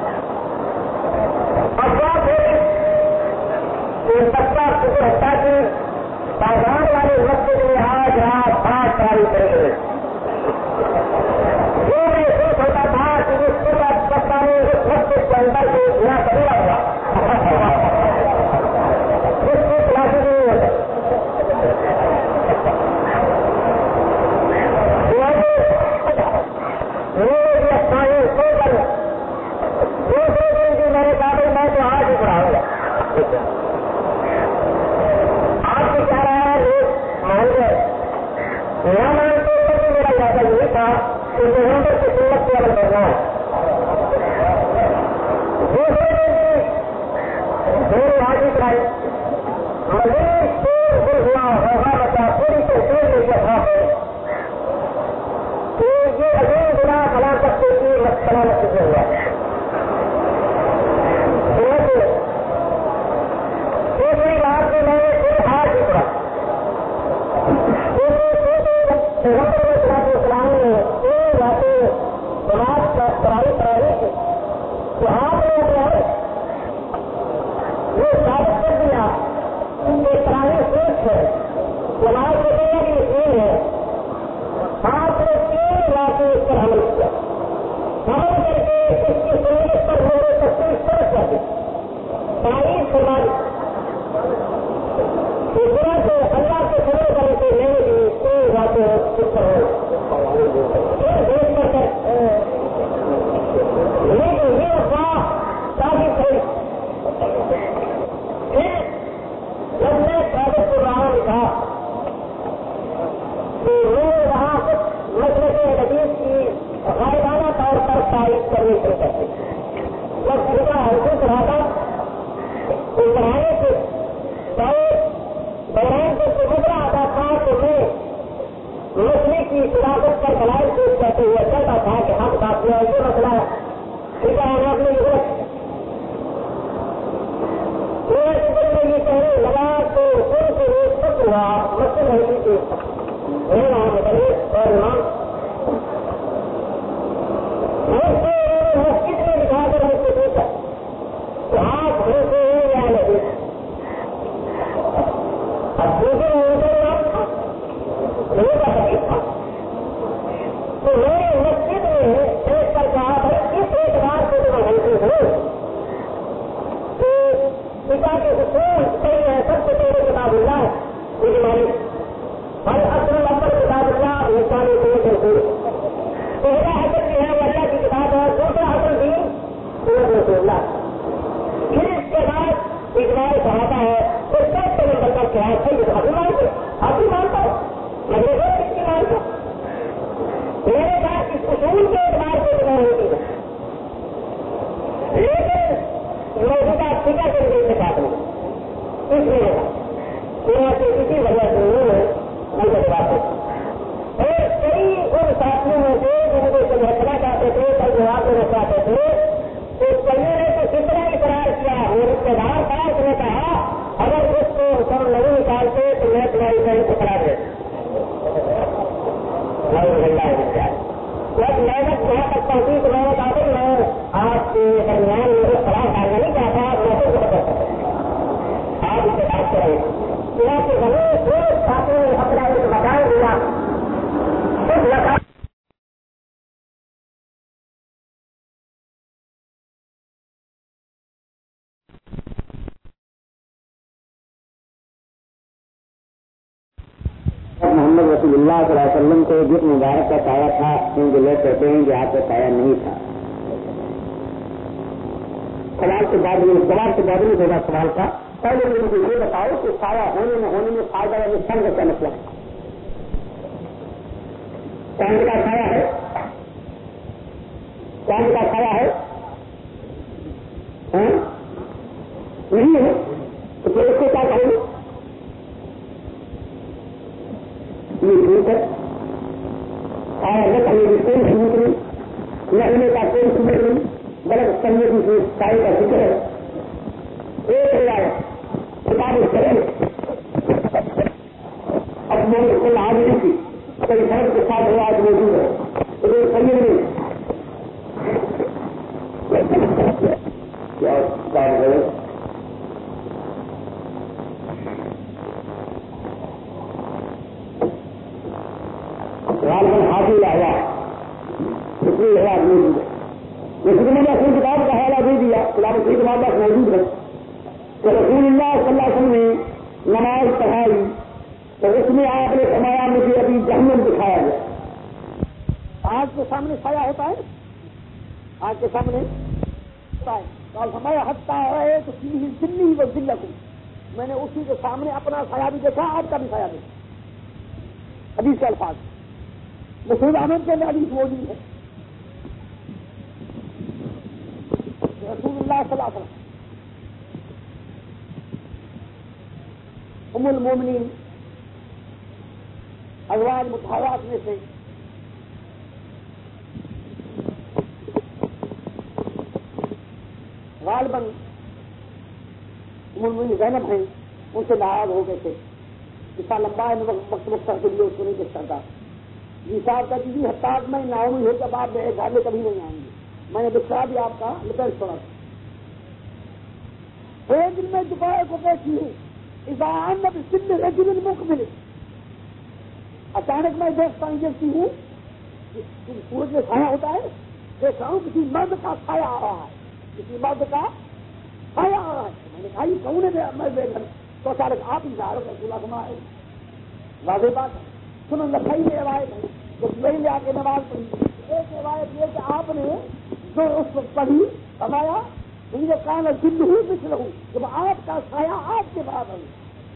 اب بات ہے کہ سب کا شکر ہوتا کہ بازار والے مسجد میں آج رات آٹھ تاریخ کریں گے، جو محسوس ہوتا تھا کہ اس کے بعد سب نے اس مسجد کے اندر سے گنا کرا ہوا اس کی کلاسیں نہیں ہوتا۔ میرے بھی اچھائی سو کر دو دو دن کی میں نے کہا بھائی میں تو آج ہی پڑھاؤں گا، آپ کو کہہ رہا ہے لوگ مان گئے نہ مانتے تو میرا ارادہ یہ تھا کہ پیغمبر کی سنت پہ عمل کرنا ہے۔ دو دو دن کی میرے آج ہی پڑھائی مزید شور گر ہوا ہوگا بچہ پوری تحصیل میں یہ خواب ہے کہ یہ عظیم گناہ ہلاکت کی مسئلہ نتیجہ ہوا۔ دوسری بات میں میں نے پھر آج ہی پڑھا، پیغمبر اسلام نے یہ باتیں جماعت کا پڑھائی پڑھائی تھی تو آپ نے اپنے یہ ثابت کر دیا کہ پرانی سوچ ہے جماعت کے لیے بھی یقین ہے، آپ نے تین علاقے اس پر حمل کیا، حمل کر کے اس کی سنت پر میرے تفصیل سمجھ جاتی تعریف فرما دی، اس طرح سے اللہ کے سمے کرنے سے میں نے بھی تین باتیں اس پر ایک دیکھ کر کر لیکن یہ افواہ کافی صحیح پھر جب میں قابل کو رہا لکھا کہ میں وہاں کچھ مسئلے حدیث کی غائبانہ طور پر تعریف کرنی شروع کرتی، جب صبح ہلکے پڑھا تھا اس پڑھانے سے بہرحال سے گزرا آتا تھا تو میں مسئلے کی شراکت پر دلائل پیش کرتے ہوئے کہتا تھا کہ ہم بات میں یہ مسئلہ ہے ٹھیک ہے ہم اپنی ضرورت میں یہ کہنے لگا تو ان سے ایک سب ہوا مسئلہ نہیں تھی میرے وہاں مدرس اور امام مسجد میں دکھا کر مجھ سے پوچھا تو آپ گھر سے یا نہیں اب دوسرے تو میرے مسجد میں ایک پر کہا بھائی اس اعتبار سے تو میں غلطی ہوں کہ پتا کے حصول صحیح ہے سب سے پہلے کتاب اللہ ہے مجھے مالک ہر اصل نمبر کتاب اللہ نشانی کو حصول پہلا حصل جو ہے وہ اللہ کی کتاب ہے، دوسرا حصل بھی سورت رسول اللہ، پھر اس کے بعد اجماع صحابہ ہے، تو سب سے نمبر پر کیا ہے صحیح ہے، ابھی مانتے ابھی مانتا ہوں میں نے کس کی مانتا میرے پاس اس اصول کے اعتبار سے اجماع ہوتی ہے، لیکن موجودہ ٹھیکہ کے لیے سے کاٹ ہوں اس لیے کسی وجہ سے مجھے بات ہوتی اور کئی ان ساتھیوں میں سے جن کو سمجھنا چاہتے تھے کئی جواب دینا چاہتے تھے تو کئیوں نے تو کتنا اقرار کیا وہ رشتے دار تھا اس نے کہا اگر اس کو ہم نہیں نکالتے تو میں تمہاری بہن کو کرا دے محمد رسول اللہ صلی اللہ علیہ وسلم کو جس مبارک کا سایہ تھا کیونکہ لوگ کہتے ہیں کہ آپ کا سایہ نہیں تھا. سوال کے بعد میں سوال کے بعد میں ہوگا سوال کا. پہلے مجھے یہ بتاؤ کہ سایہ ہونے میں ہونے میں فائدہ یا نقصان کا کیا مسئلہ ہے؟ چاند کا سایہ ہے، چاند کا سایہ ہے نہیں ہے تو پھر اس کو کیا کہیں گے؟ یہ ٹھیک ہے. سایہ نہ کرنے کی کوئی ضرورت نہیں، نہ ہونے کا کوئی ضرورت نہیں، غلط کرنے کی سایہ کا ذکر ہے. ایک روایت کتاب کریں اب میں نے کل آج نہیں کی کئی فرق کے ساتھ روایت موجود ہے تو یہ سمجھ نہیں کیا کام کرے. غالباً حاصل آیا اتنی روایت موجود ہے. جیسے کہ میں نے اپنی کتاب کا حوالہ دے دیا کتاب کی کتاب کا موجود ہے کہ رسول اللہ صلی اللہ علیہ وسلم نے نماز پڑھائی تو اس میں آپ نے فرمایا مجھے ابھی جہنم دکھایا گیا. آج کے سامنے سایہ ہوتا ہے، آج کے سامنے ہوتا ہے تو فرمایا ہٹتا ہے تو دلی ہی وہ دل کو میں نے اسی کے سامنے اپنا سایہ بھی دیکھا، آپ کا بھی سایہ دیکھا. حدیث کے الفاظ مسعود احمد کے حدیث موجود ہے. رسول اللہ صلی اللہ علیہ وسلم ام المومنین ازواج مطہرات میں سے غالباً ام المومنین زینب ہیں، ان سے ناراض ہو گئے تھے. اتنا لمبا ہے وقت مختلف کے لیے اس کو نہیں دیکھ سکتا. جی صاحب کا جی حتیٰ میں ناؤمی ہو جب آپ میرے گھر میں کبھی نہیں آئیں گے. میں نے بچھڑا بھی آپ کا لپیٹ چھوڑا. ایک دن میں دوپہر کو بیٹھی ہوں مقبل اچانک میں دیکھتا ہوں دیکھتی ہوں سورج میں سایہ ہوتا ہے، دیکھتا ہوں کسی مرد کا سایہ آ رہا ہے، کسی مرد کا سایہ آ رہا ہے. میں نے کہا یہ کون ہے میں بے گھر تو اچانک آپ ہی جا رہے رسول اللہ ہے. واضح بات ہے. سنو لکھائی میں روایت ہے جو وہی لے آ کے نماز پڑھی. ایک روایت یہ کہ آپ نے جو اس وقت پڑھی فرمایا مجھے کہا دل ہی پچھ رہوں جب آپ کا سایہ آپ کے برابر ہے.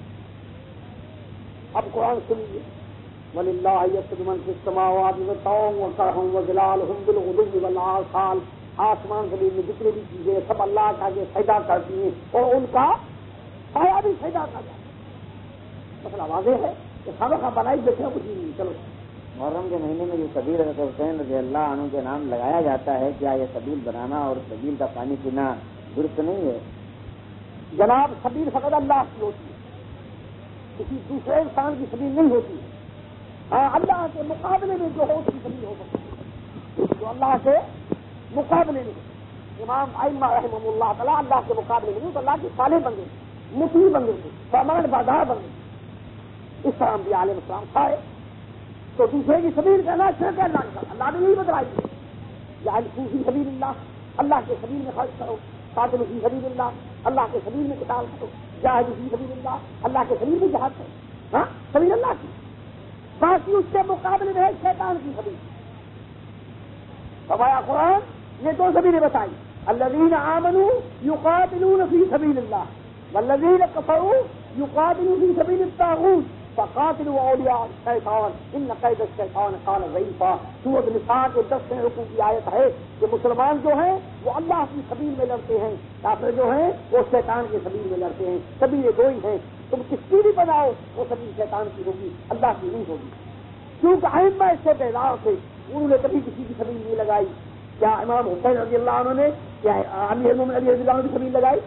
اب قرآن سنیے وَلِلَّهِ يَسْجُدُ مَن فِي السَّمَاوَاتِ وَالْأَرْضِ وَالْبَحْرِ وَظِلَالُهُم بِالْغُدُوِّ وَالْآصَالِ. آسمان زمین میں جتنی بھی چیزیں سب اللہ کا یہ سجدہ کرتی ہیں اور ان کا سایہ بھی سجدہ کرتا ہے. مسئلہ واضح ہے کہ سب کا بنائی دیکھیں کچھ نہیں. چلو محرم کے مہینے میں جو سبیل حضرت حسین رضی اللہ عنہ کے نام لگایا جاتا ہے، کیا یہ سبیل بنانا اور سبیل کا پانی پینا درست نہیں ہے؟ جناب سبیل فقط اللہ کی ہوتی ہے، کسی دوسرے انسان کی سبیل نہیں ہوتی. ہاں اللہ کے مقابلے میں جو ہو اس کی سبیل ہو سکتی ہے، جو اللہ کے مقابلے میں. امام ائمہ رحمہ اللہ تعالیٰ اللہ کے مقابلے میں نہیں تو اللہ کے صالح بندے مطیع بندے تھے، فرمان بردار بندے. اس طرح بھی علیہ السلام کھائے تو دوسرے کی سبیل کا اللہ شرک اللہ کا اللہ نے نہیں بتلائی. یا فی سبیل اللہ اللہ کے سبیل میں خرچ کرو، قاتل فی سبیل اللہ اللہ کے سبیل میں قتال کرو، جاہد فی سبیل اللہ اللہ کے سبیل میں جہاد کرو. ہاں سبیل اللہ کی. باقی اس کے مقابلے میں ہے شیطان کی سبیل. فرمایا قرآن یہ دو سبیلیں بتائی الذین آمنوا یقاتلون فی سبیل اللہ والذین کفروا یقاتلون فی سبیل الطاغوت فقاتلوا اولیاء الشیطان ان کید الشیطان کان ضعیفا. سورۃ النساء کے دس رکوع کی آیت ہے کہ مسلمان جو ہیں وہ اللہ کی سبیل میں لڑتے ہیں، کافر جو ہیں وہ شیطان کی سبیل میں لڑتے ہیں. سبیلیں دو ہی ہیں، تم کس کی بھی بناؤ وہ سبیل شیطان کی ہوگی، اللہ کی نہیں ہوگی. کیونکہ ائمہ اس سے بیدار تھے، انہوں نے کبھی کسی کی سبیل نہیں لگائی. کیا امام حسین رضی اللہ عنہ نے کیا امیر المومنین علی رضی اللہ عنہ کی سبیل لگائی؟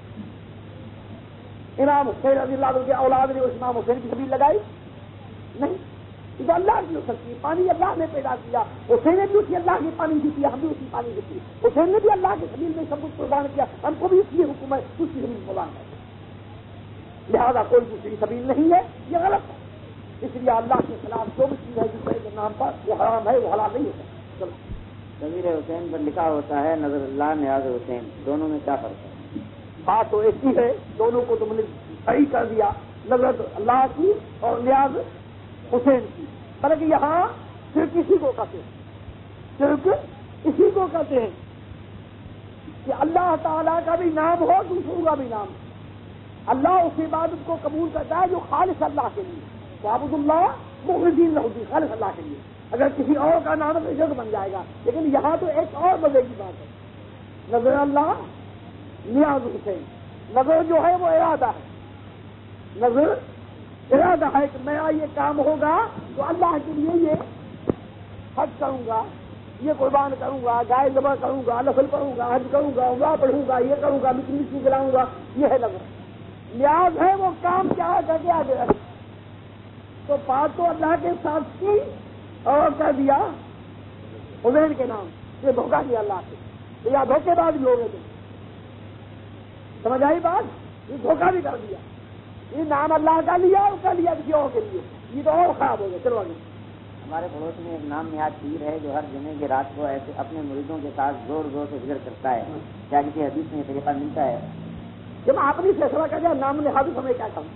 امام حسین رضی اللہ عنہ کے اولاد نے اس امام حسین کی سبیل لگائی؟ نہیں. یہ تو اللہ کی ہو سکتی ہے. پانی اللہ نے پیدا کیا، حسین نے بھی اسی اللہ کی پانی کی کیا، ہم بھی اسی پانی کی کی. حسین نے بھی اللہ کی سبیل میں سب کچھ قربان کیا، ہم کو بھی اس لیے حکم ہے اس کی سبیل قربان ہے. لہذا کوئی دوسری سبیل نہیں ہے، یہ غلط ہے. اس لیے اللہ کے خلاف جو بھی چیز ہے دوسرے کے نام پر وہ حرام ہے، وہ حلال نہیں ہوتا. چلو ضمیر حسین پر لکھا ہوتا ہے نظر اللہ نیاز حسین، دونوں میں کیا فرق ہے؟ بات تو ایسی ہے، دونوں کو تم نے صحیح کر دیا. نظر اللہ کی اور نیاز حسین کی، بلکہ یہاں صرف اسی کو کہتے ہیں، صرف اسی کو کہتے ہیں کہ اللہ تعالیٰ کا بھی نام ہو، دوسروں کا بھی نام ہو۔ اللہ اس عبادت کو قبول کرتا ہے جو خالص اللہ کے لیے، وعبد اللہ مخلصین لہ الدین، خالص اللہ کے لیے۔ اگر کسی اور کا نام ہے تو شرک بن جائے گا، لیکن یہاں تو ایک اور مزے کی بات ہے، نظر اللہ نیاز حسین، نظر جو ہے وہ ارادہ ہے، نظر ارادہ ہے کہ میرا یہ کام ہوگا تو اللہ کے لیے یہ حج کروں گا، یہ قربان کروں گا، گائے ذبح کروں گا، نفل پڑھوں گا، حج کروں گا، عمرہ پڑھوں گا، یہ کروں گا، مٹی مٹی جلاؤں گا، یہ ہے نظر۔ نیاز ہے وہ کام کیا کر کے آگے رکھ، تو بات تو اللہ کے ساتھ کی اور کر دیا حسین کے نام، یہ دھوکہ دیا اللہ سے، تو یا دھوکے بعد بھی ہو گئے تھے، سمجھ آئی بات؟ یہ دھوکہ بھی کر دیا، یہ نام اللہ کا لیا اور کر لیا کسی اور کے لیے، یہ تو اور خراب ہو گیا۔ چلو آگے۔ ہمارے پڑوس میں ایک نام نہاد پیر ہے جو ہر جمعے کی رات کو ایسے اپنے مریدوں کے ساتھ زور زور سے ذکر کرتا ہے، کیا کسی حدیث میں یہ طریقہ ملتا ہے؟ جب آپ نے فیصلہ کر دیا نام نہاد ہمیں کیا کہوں؟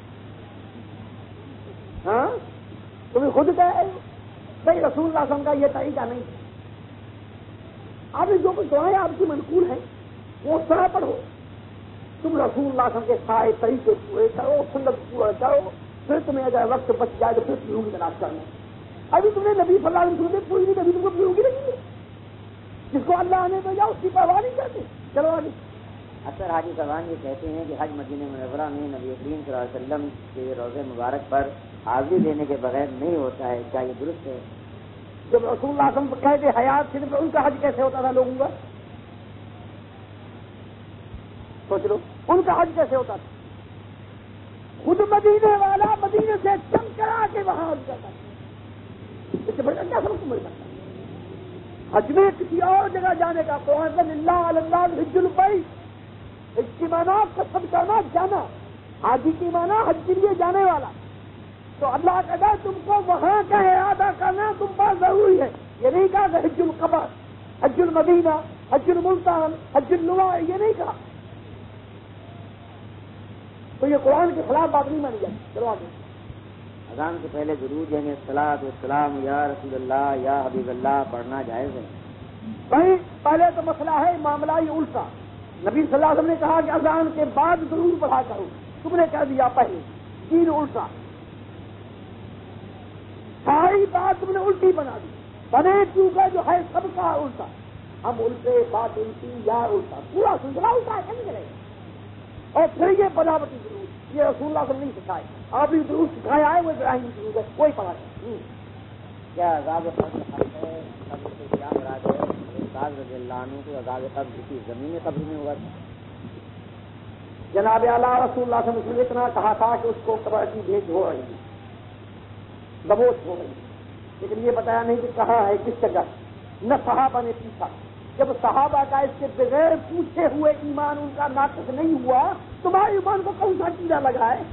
ہاں تمہیں خود کہے بھائی رسول اللہ صلی اللہ علیہ وسلم کا یہ طریقہ نہیں، آپ نے جو کچھ دعائیں آپ کی منقول ہیں وہ اس طرح پڑھو، تم رسول اللہ صلی اللہ علیہ وسلم کے سارے طریقے پورے کرو، سنت پورا کرو، پھر تمہیں اگر وقت بچ جائے تو پھر پیوں کی تلاش کرنا۔ ابھی تم نے نبی صلی اللہ علیہ وسلم پوری نہیں، ابھی تم کو پیوں کی نہیں ہے، جس کو اللہ آنے تو جاؤ اس کی پرواہ نہیں کرتے۔ چلو آگے۔ اکثر حاجی صاحبان یہ کہتے ہیں کہ حج مدینہ منورہ میں نبی کریم صلی اللہ علیہ وسلم کے روضہ مبارک پر حاضری دینے کے بغیر نہیں ہوتا ہے، کیا یہ درست ہے؟ جب رسول اللہ صلی اللہ علیہ وسلم کہتے حیات صرف ان کا حج کیسے ہوتا تھا لوگوں کا؟ سوچ لو ان کا حج کیسے ہوتا تھا؟ خود مدینے والا مدینے سے چم کرا کے وہاں حج کرتا تھا، اس سے بڑھ کر کیا سمجھ مل سکتا؟ حج میں کسی اور جگہ جانے کا قرآن اللہ اللہ حج البیت، اس کی مانا قسم کرنا جانا، حاجی کی مانا حج کے لیے جانے والا، تو اللہ کہتا ہے تم کو وہاں کا ارادہ کرنا تم پر ضروری ہے، یہ نہیں کہا کہ حج القبر، حج المدینہ، حج الملتان، حج النواع، یہ نہیں کہا، تو یہ قرآن کے خلاف بات نہیں مانی جاتی۔ چلو آگے۔ اذان سے پہلے درود یعنی الصلاۃ والسلام یا رسول اللہ یا حبیب اللہ پڑھنا جائز ہے؟ بھائی پہلے تو مسئلہ ہے معاملہ یہ الٹا، نبی صلی اللہ علیہ وسلم نے کہا کہ اذان کے بعد درود پڑھا کرو، تم نے کہہ دیا پہلے، تین الٹا، ساری بات تم نے الٹی بنا دی، بنے کیونکہ جو ہے سب کا الٹا، ہم الٹے بات الٹی یا الٹا، پورا سلسلہ الٹا ہے، نہیں کرے گا۔ اور پھر یہ بناوٹی درود، یہ رسول اللہ صلی اللہ علیہ وسلم نہیں سکھائے، آپ نے درود سکھایا ہے وہ ابراہیم درود ہے، کوئی پڑھا نہیں۔ کیا عذاب قبر حق ہے؟ قبر سے کیا مراد ہے؟ استاد رضی اللہ عنہ کو عذاب قبر کسی زمین قبر میں ہوا تھا؟ جناب اعلیٰ رسول اللہ صلی اللہ علیہ وسلم نے اتنا کہا تھا کہ اس کو قبر کی بھیج ہو رہی ہے، دبوچ ہو رہی ہے، لیکن یہ بتایا نہیں کہ کہاں ہے، کس جگہ، نہ صحابہ نے پوچھا۔ جب صحابہ کا اس کے بغیر پوچھے ہوئے ایمان ان کا ناقص نہیں ہوا، تمہارے ایمان کو کون سا کیڑا لگا ہے؟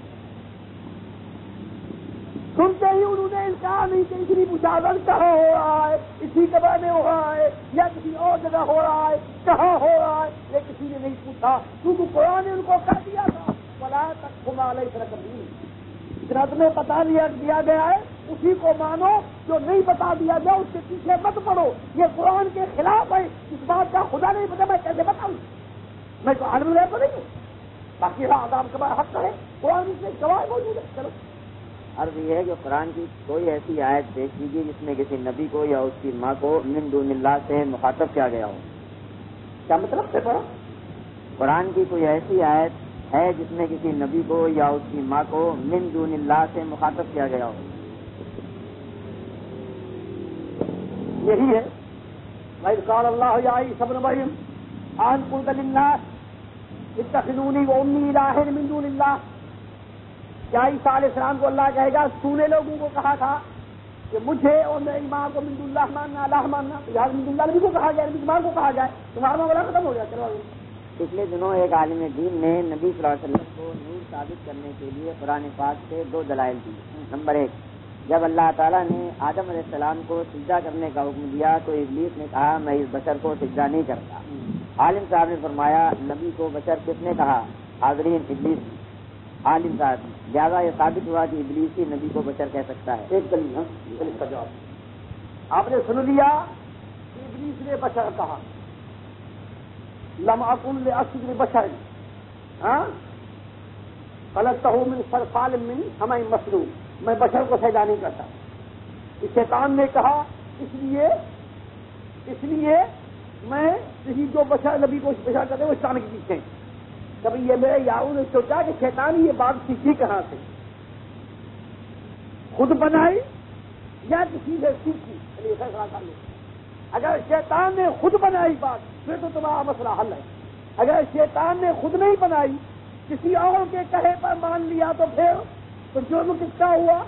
سنتے ہی انہوں نے انکار نہیں کہ اتنی مجاور کہاں ہو رہا ہے، اسی قبر میں ہو رہا ہے یا کسی اور جگہ ہو رہا ہے، کہاں ہو رہا ہے، یہ کسی نے نہیں پوچھا، کیونکہ قرآن نے ان کو کہہ دیا تھا ولا تقف ما لیس لک به، جتنا تمہیں بتا دیا دیا گیا ہے اسی کو مانو، جو نہیں بتا دیا گیا اس کے پیچھے مت پڑو، یہ قرآن کے خلاف ہے، اس بات کا خدا نہیں پتا میں کیسے بتاؤں، میں تو عالم الغیب تو نہیں ہوں، باقی عذاب کا حق ہے، قرآن میں گواہ موجود ہے۔ چلو عرض یہ ہے کہ قرآن کی کوئی ایسی آیت پیش کیجیے جس میں کسی نبی کو یا اس کی ماں کو من دون اللہ سے مخاطب کیا گیا ہو۔ کیا مطلب سے پڑھا؟ قرآن کی کوئی ایسی آیت ہے جس میں کسی نبی کو یا اس کی ماں کو من دون اللہ سے مخاطب کیا گیا ہو؟ یہی ہے وَإِذْ قَالَ اللَّهُ يَا عِيسَى ابْنَ مَرْيَمَ أَنْتَ قُلْتَ لِلنَّاسِ اتَّخِذُونِي وَأُمِّيَ إِلَٰهَيْنِ مِن دُونِ اللَّهِ، کیا عیسیٰ علیہ السلام کو اللہ کہے گا تو نے لوگوں کو کہا تھا کہ مجھے اور میری ماں کو من دون اللہ ماننا، اللہ ماننا، تو یار من دون اللہ نبی کو کہا جائے، نبی کی ماں کو کہا جائے، تمہارا معاملہ ختم ہو گیا۔ چلو پچھلے دنوں ایک عالم دین نے نبی صلی اللہ علیہ وسلم کو نور ثابت کرنے کے لیے قرآن پاک سے دو دلائل دی۔ نمبر ایک، جب اللہ تعالیٰ نے آدم علیہ السلام کو سجدہ کرنے کا حکم دیا تو ابلیس نے کہا میں اس بشر کو سجدہ نہیں کرتا۔ عالم صاحب نے فرمایا نبی کو بشر کس نے کہا؟ حاضرین ابلیس۔ عالم صاحب لہٰذا یہ ثابت ہوا کہ ابلیس ہی نبی کو بشر کہہ سکتا ہے. ایک دلیل ہے اس کا جواب آپ نے سن لیا کہ ابلیس نے بشر کہا لم اکن لاسجد لبشر ہاں خلقتہ من صلصال من حمأ مسنون میں بشر کو سجدہ نہیں کرتا. شیطان نے کہا اس لیے اس لیے میں کسی جو بشر نبی کو بشر کرتے وہ شیطان کے پیچھے. کبھی یہ میرے یاروں نے سوچا کہ شیطان یہ بات سیکھی کہاں سے, خود بنائی یا کسی سے سیکھی؟ اگر شیطان نے خود بنائی بات پھر تو تمہارا مسئلہ حل ہے. اگر شیطان نے خود نہیں بنائی کسی اور کے کہے پر مان لیا تو پھر تو جرم کس کا ہوا؟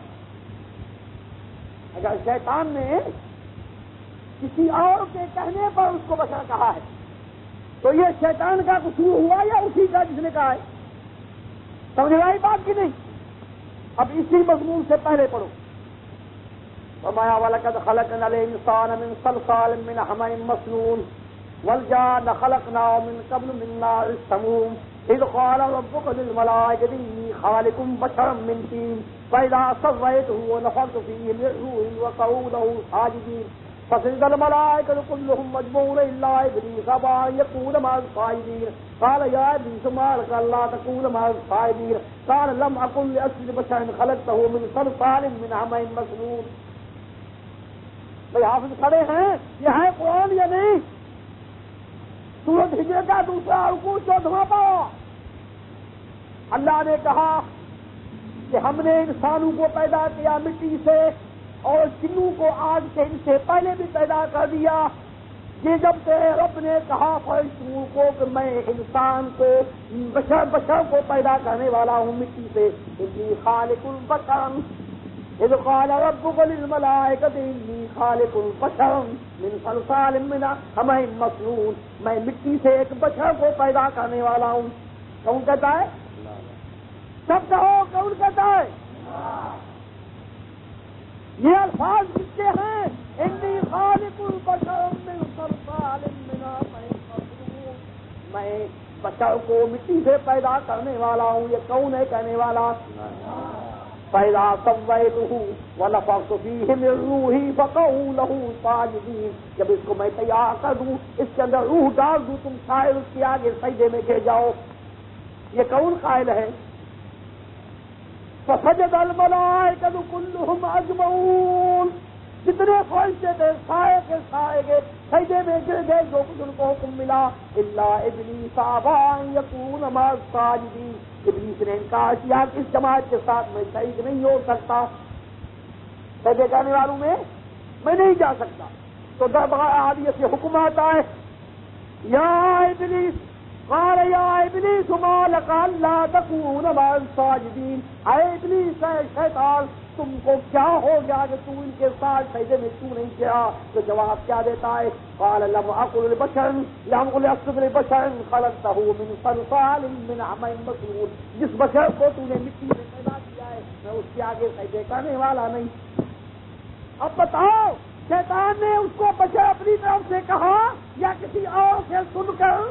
اگر شیطان نے کسی اور کے کہنے پر اس کو بشر کہا ہے تو یہ شیطان کا قصور ہوا یا اسی کا جس نے کہا ہے؟ سمجھ آئی بات کی نہیں؟ اب اسی مضمون سے پہلے پڑھو فرمایا وَلَقَدْ خَلَقْنَا الْإِنسَانَ مِنْ صَلْصَالٍ مِّنْ حَمَإٍ مَّسْنُونٍ وَالْجَانَّ خَلَقْنَاهُ مِنْ قَبْلُ مِنْ نَارِ السَّمُومِ إِذْ قَالَ رَبُّكَ لِلْمَلَائِكَةِ إِنِّي خَالِقٌ بَشَرًا مِّن طِينٍ فَإِذَا سَوَّيْتُهُ وَنَفَخْتُ فِيهِ مِن رُّوحِي وَقَعُوا لَهُ سَاجِدِينَ فسجد الملائكة كلهم أجمعون إلا إبليس أبى أن يكون مع الساجدين قال يا إبليس ما لك ألا تكون مع الساجدين قال لم أكن لأسجد لبشر خلقته من صلصال من حمأ مسنون. بھائی حافظ کھڑے ہیں, یہ ہے قرآن یا نہیں؟ سورۃ ہجر کا دوسرا رکوع چودھواں پارہ. اللہ نے کہا کہ ہم نے انسانوں کو پیدا کیا مٹی سے اور جنوں کو آج سے ان سے پہلے بھی پیدا کر دیا. یہ جب سے رب نے کہا فرشتوں کو کہ میں انسان کو بشر بشر کو پیدا کرنے والا ہوں مٹی سے, انی خالق البشر اذ قال ربک للملائکۃ انی خالق البشر من صلصال من حمأ مسنون, میں مٹی سے ایک بشر کو پیدا کرنے والا ہوں. کون کہتا ہے؟ سب کہو کون کہتا ہے؟ یہ الفاظ کس کے ہیں؟ انی خالق البشر من صلصال من حمأ مسنون, میں بشر کو مٹی سے پیدا کرنے والا ہوں. یہ کون ہے کہنے والا؟ فَإِذَا سَوَّيْتُهُ وَنَفَخْتُ فِيهِ مِن رُّوحِي فَقَعُوا لَهُ سَاجِدِينَ, جب اس کو میں تیار کر دوں, اس کے اندر روح ڈال دوں, تم سارے اس کے آگے سجدے میں گر جاؤ. یہ کون قائل ہے؟ فَسَجَدَ الْمَلَائِكَةُ كُلُّهُمْ أَجْمَعُونَ, جتنے فرشتے تھے سارے کے سارے کے سجدے میں گر گئے جو کچھ ان کو حکم ملا. الا ابلیس ابى ان يكون مع الساجدين, ابلیس نے انکار کیا کہ اس جماعت کے ساتھ میں شریک نہیں ہو سکتا, سجدے کرنے والوں میں میں نہیں جا سکتا. تو دربار عالیہ سے حکم آتا ہے یا ابلیس, قال یا ابلیس ما لك الا تكون مع الساجدين, اے ابلیس اے شیطان تم کو کیا ہو گیا کہ تم ان کے ساتھ سجدے میں کیوں نہیں کیا؟ تو جواب کیا دیتا ہے؟ قال لم اقل لبشر لم اقل اسجد لبشر خلقته من صلصال من حمأ مسنون, جس بشر کو تو نے مٹی سے پیدا کیا ہے میں اس کے آگے سجدے کرنے والا نہیں. اب بتاؤ شیطان نے اس کو بشر اپنی طرف سے کہا یا کسی اور سے سن کر؟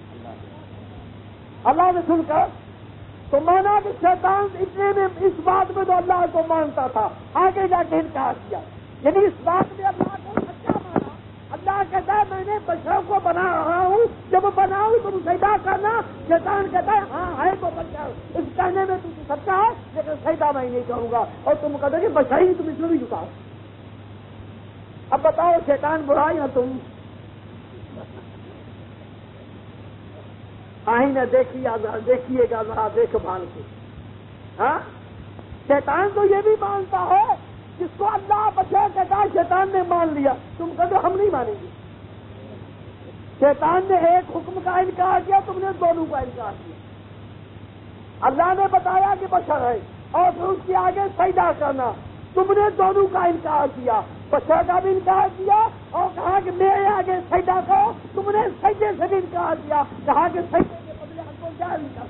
اللہ نے سن کر. تو مانا کہ شیطان اتنے میں اس بات میں تو اللہ کو مانتا تھا, آگے جا کے انکار کیا. یعنی اس بات میں اللہ کو سچا مانا. اللہ کہتا ہے میں نے بشر کو بنا رہا ہوں, جب بناؤں تم سجدہ کرنا. شیطان کہتا ہے ہاں ہے تو بشر, اس کہنے میں تم سچا ہے لیکن سجدہ میں نہیں کروں گا, اور تم کہتے کہ بشر ہی تم اس میں بھی جھکاؤ. اب بتاؤ شیطان برا یا تم؟ آئینہ دیکھیے دیکھیے گا ذرا دیکھ بھال کے. ہاں شیطان تو یہ بھی مانتا ہے, جس کو اللہ بشر کہتا ہے شیطان نے مان لیا, تم کہتے ہم نہیں مانیں گے. شیطان نے ایک حکم کا انکار کیا, تم نے دونوں کا انکار کیا. اللہ نے بتایا کہ بشر ہے اور پھر اس کے آگے سجدہ کرنا, تم نے دونوں کا انکار کیا. بشر کا بھی انکار کیا اور کہا کہ میرے آگے سجدہ کرو, تم نے سجدے سے بھی انکار کیا, کہا کہ سجدے کے بدلے ہم کو کیا انکار.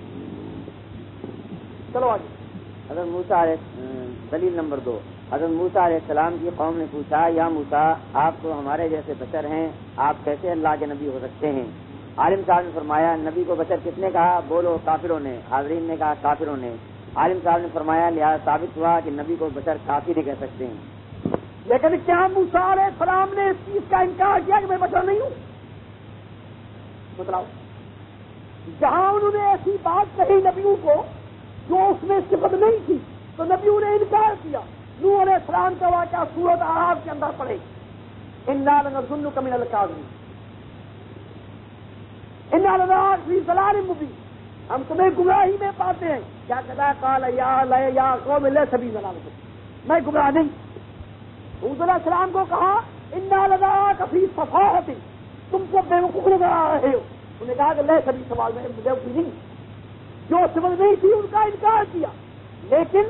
چلو آگے. حضرت موسیٰ دلیل نمبر دو. حضرت موسیٰ علیہ السلام کی قوم نے پوچھا یا موسیٰ آپ تو ہمارے جیسے بشر ہیں, آپ کیسے اللہ کے نبی ہو سکتے ہیں؟ عالم صاحب نے فرمایا نبی کو بشر کس نے کہا؟ بولو کافروں نے. حاضرین نے کہا کافروں نے. عالم صاحب نے فرمایا لہذا ثابت ہوا کہ نبی کو بشر کافر ہی کہہ سکتے ہیں. لیکن کیا موسیٰ علیہ السلام نے اس چیز کا انکار کیا کہ میں بشر نہیں ہوں؟ بتلاؤ. جہاں انہوں نے ایسی بات کہی نبیوں کو جو اس میں صفت نہیں تھی تو نبیوں نے انکار کیا. نوح علیہ السلام کا واقعہ سورۃ اعراف کے اندر پڑھے. انا لنظنک من الکاذبین انا لنراک فی ضلال مبین. ہم تمہیں گمراہی میں پاتے ہیں. کیا کہتا ہے؟ قال یا یا قوم لیس بی ضلالۃ، میں گمراہ نہیں. حود علیہ السلام کو کہا انا لنراک فی صفاحۃ، تم کو بے وقوف نظر آ رہے ہو. انہوں نے کہا کہ لیس بی سوال میں بے وقوف نہیں، جو صفت نہیں تھی ان کا انکار کیا. لیکن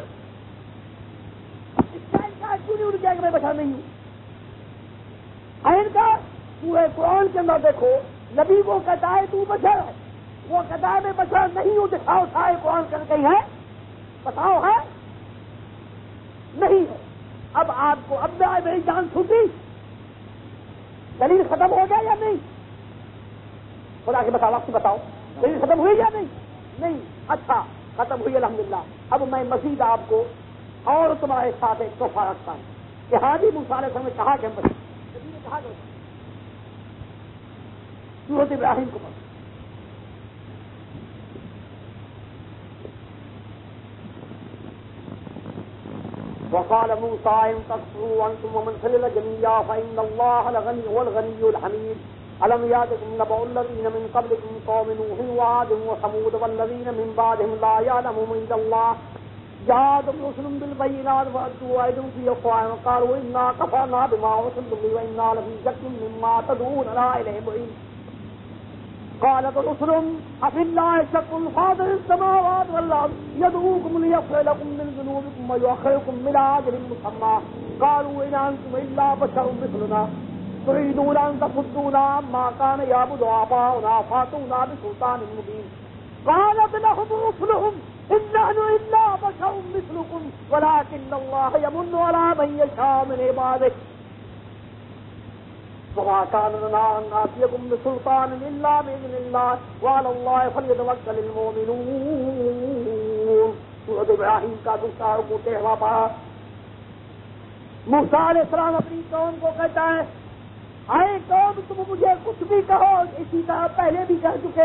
اس کا انکار کیوں نہیں؟ انہوں نے کہا کہ میں بشر نہیں ہوں. ان کا پورے قرآن کے اندر دیکھو نبی کو کہتا ہے تو بشر ہے، وہ کہتا ہے میں بشر نہیں ہوں. دکھاؤ سارے قرآن کر کہیں ہے، بتاؤ ہے نہیں ہے. اب آپ کو اب میری جان چھوٹی، دلیل ختم ہو گیا یا نہیں؟ خدا کے بتاؤ، وقت بتاؤ دلیل ختم ہوئی یا نہیں؟ نہیں. اچھا ختم ہوئی الحمدللہ. اب میں مزید آپ کو اور تمہارے ساتھ ایک تحفہ رکھتا ہوں کہ ہاں جی موسیٰ علیہ السلام نے کہا کہ ہم بشر نے کہا کہ سورۃ ابراہیم کو پڑھ. وقال موسیٰ ان تکفروا انتم ومن في الارض جميعا فإن الله لغني هو الغني الحميد ألم يأتكم نبأ الذين من قبلكم قوم نوح وعاد وثمود والذين من بعدهم لا يعلمهم إلا الله جاءتهم رسل بالبينات فأتوا أيديهم في أفواههم وقالوا إنا كفرنا بما أرسلتم به وإنا لفي شك مما تدعوننا إليه مريب. قالت رسلهم أفي الله شك فاطر السماوات والأرض يدعوكم ليغفر لكم من ذنوبكم ويؤخركم إلى أجل مسمى قالوا إن أنتم إلا بشر مثلنا تريدون أن تصدونا عما كان يعبد آباؤنا فأتونا بسلطان مبين. قالت لهم رسلهم إن نحن إلا بشر مثلكم ولكن الله يمن على من يشاء من عباده وما كان لنا أن نأتيكم بسلطان إلا بإذن الله وعلى الله فليتوكل المؤمنون. سورۃ ابراہیم کا دوسرا رکوع تیرہواں پارہ. موسیٰ علیہ السلام اپنی قوم کو کہتا ہے اے قوم تم مجھے کچھ بھی کہو، اسی طرح پہلے بھی کہہ چکے،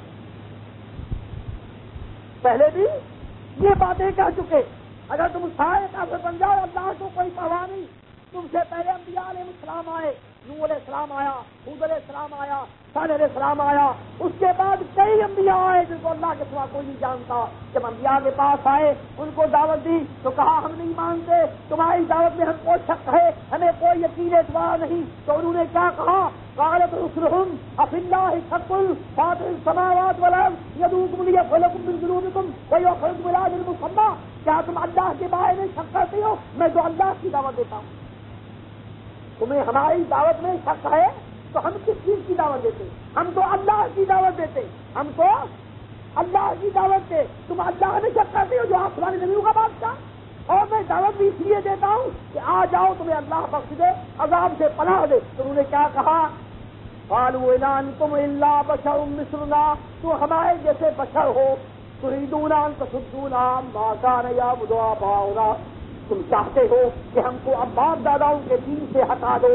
پہلے بھی یہ باتیں کہہ چکے. اگر تم سارے کافر بن جاؤ اللہ کو کوئی پرواہ نہیں. تم سے پہلے انبیاء علیہ السلام آئے، نوح علیہ السلام آیا، ہود علیہ السلام آیا، صالح علیہ السلام آیا. اس کے بعد کئی انبیاء آئے جن کو اللہ کے سوا کوئی نہیں جانتا. جب انبیاء کے پاس آئے ان کو دعوت دی تو کہا ہم نہیں مانتے، تمہاری دعوت میں ہم کو شک ہے، ہمیں کوئی یقین اعتبار نہیں. تو انہوں نے کیا کہا؟ قالت رسلهم أفي الله شك فاطر السماوات والأرض يدعوكم ليغفر لكم من ذنوبكم ويؤخركم إلى أجل مسمى. کیا تم اللہ کے بارے میں شک کرتے ہو؟ میں تو اللہ کی دعوت دیتا ہوں. تمہیں ہماری دعوت میں شک ہے تو ہم کس چیز کی دعوت دیتے؟ ہم تو اللہ کی دعوت دیتے، ہم تو اللہ کی دعوت دے. تم اللہ میں شک کرتے ہو جو آپ تمہارے نبیوں کا بادشاہ. اور میں دعوت بھی اس لیے دیتا ہوں کہ آ جاؤ تمہیں اللہ بخش دے، عذاب سے پناہ دے. تو انہوں نے کیا کہا؟ قالوا إن أنتم إلا بشر مثلنا، تو ہمارے جیسے بشر ہو. تريدون أن تصدونا عما كان يعبد آباؤنا، تم چاہتے ہو کہ ہم کو اب باپ داداؤں کے دین سے ہٹا دو.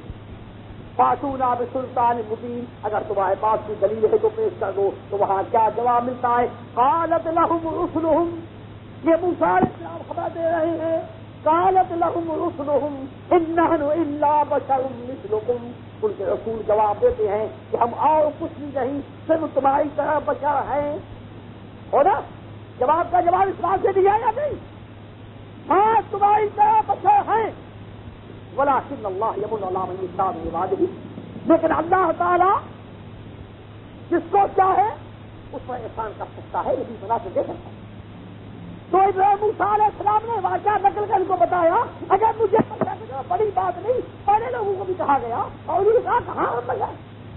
فاتونا بسلطان مبین، اگر تمہارے پاس کوئی دلیل ہے تو پیش کر دو. تو وہاں کیا جواب ملتا ہے؟ قالت لهم رسلهم، یہ موسیٰ علیہ السلام خبر دے رہے ہیں. قالت لهم رسلهم إن نحن إلا بشر مثلكم، ان کے رسول جواب دیتے ہیں کہ ہم اور کچھ بھی نہیں، صرف تمہاری طرح بشر ہیں. ہو نا؟ جواب کا جواب اس بات سے دیا یا نہیں؟ ہاں تمہاری طرح بشر ہیں. ولكن اللہ یمن علی من یشاء من عبادہ، لیکن اللہ تعالی جس کو چاہے اس پر احسان کر سکتا ہے، یہی بنا کے دے سکتا ہے. تو موسیٰ علیہ السلام نے واقعہ نقل کر ان کو بتایا اگر مجھے پتا چلا بڑی بات نہیں، پہلے لوگوں کو بھی کہا گیا اور انہوں نے کہا کہاں ہم بجائے.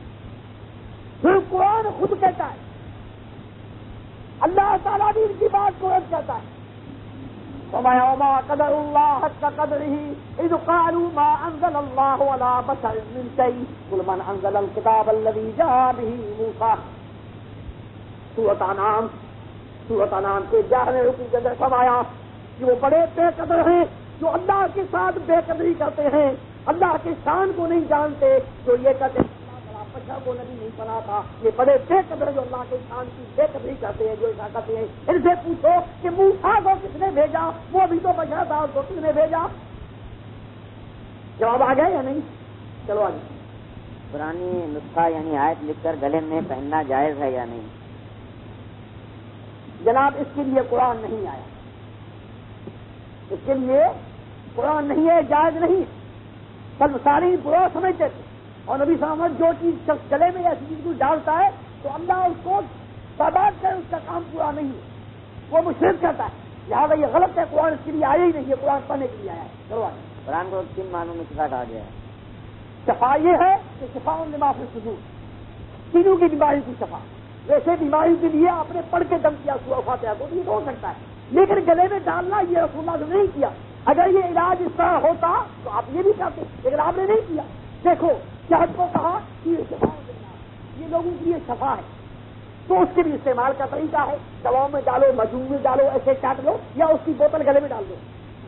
پھر قرآن خود کہتا ہے، اللہ تعالیٰ بھی ان کی بات کو رد کرتا ہے. وما وما قدر الله حق قدره إذ قالوا ما أنزل الله على بشر من شيء قل من أنزل الكتاب الذي جاء به موسى. سورۃ انعام سورۃ انعام کے گیارہویں رکوع کے اندر فرمایا کہ وہ بڑے بے قدر ہیں جو اللہ کے ساتھ بے قدری کرتے ہیں، اللہ کے شان کو نہیں جانتے، جو یہ کہتے ہیں بشر کو نبی نہیں بنا تھا. یہ بڑے بے قدر جو اللہ کے شان کی بے قدری کرتے ہیں، جو ایسا کرتے ہیں. ان سے پوچھو کہ موسیٰ کو کس نے بھیجا؟ وہ بھی تو بشر تھا، اس کو کس نے بھیجا؟ جواب آ گیا یا نہیں؟ چلو آگے. پرانی نسخہ یعنی آیت لکھ کر گلے میں پہننا جائز ہے یا نہیں؟ جناب اس کے لیے قرآن نہیں آیا، اس کے لیے قرآن نہیں ہے، جائز نہیں. کل ساری برا سمجھتے تھے اور نبی صلی اللہ علیہ وسلم جو چیز شخص گلے میں ایسی چیز کو ڈالتا ہے تو اللہ اس کو تعداد کر اس کا کام پورا نہیں ہے، وہ مشرک کرتا ہے. لہٰذا یہ غلط ہے، قرآن اس کے لیے آیا ہی نہیں ہے، قرآن پڑھنے کے لیے آیا ہے. چلو آئے. قرآن کو کن معنوں میں شفا کہا گیا ہے؟ شفا یہ ہے کہ شفا لما فی الصدور، سینوں کی بیماری کی شفا. ویسے بیماری کے لیے آپ نے پڑھ کے دم کیا سورۃ فاتحہ تو یہ ہو سکتا ہے، لیکن گلے میں ڈالنا یہ رسول اللہ نے نہیں کیا. اگر یہ علاج اس طرح ہوتا تو آپ یہ بھی کرتے، لیکن آپ نے نہیں کیا. دیکھو شہد کو کہا کہ یہ شفا یہ لوگوں کے لیے شفا ہے، تو اس کے بھی استعمال کا طریقہ ہے. دواؤں میں ڈالو، مجموع میں ڈالو، ایسے چاٹ لو، یا اس کی بوتل گلے میں ڈال دو،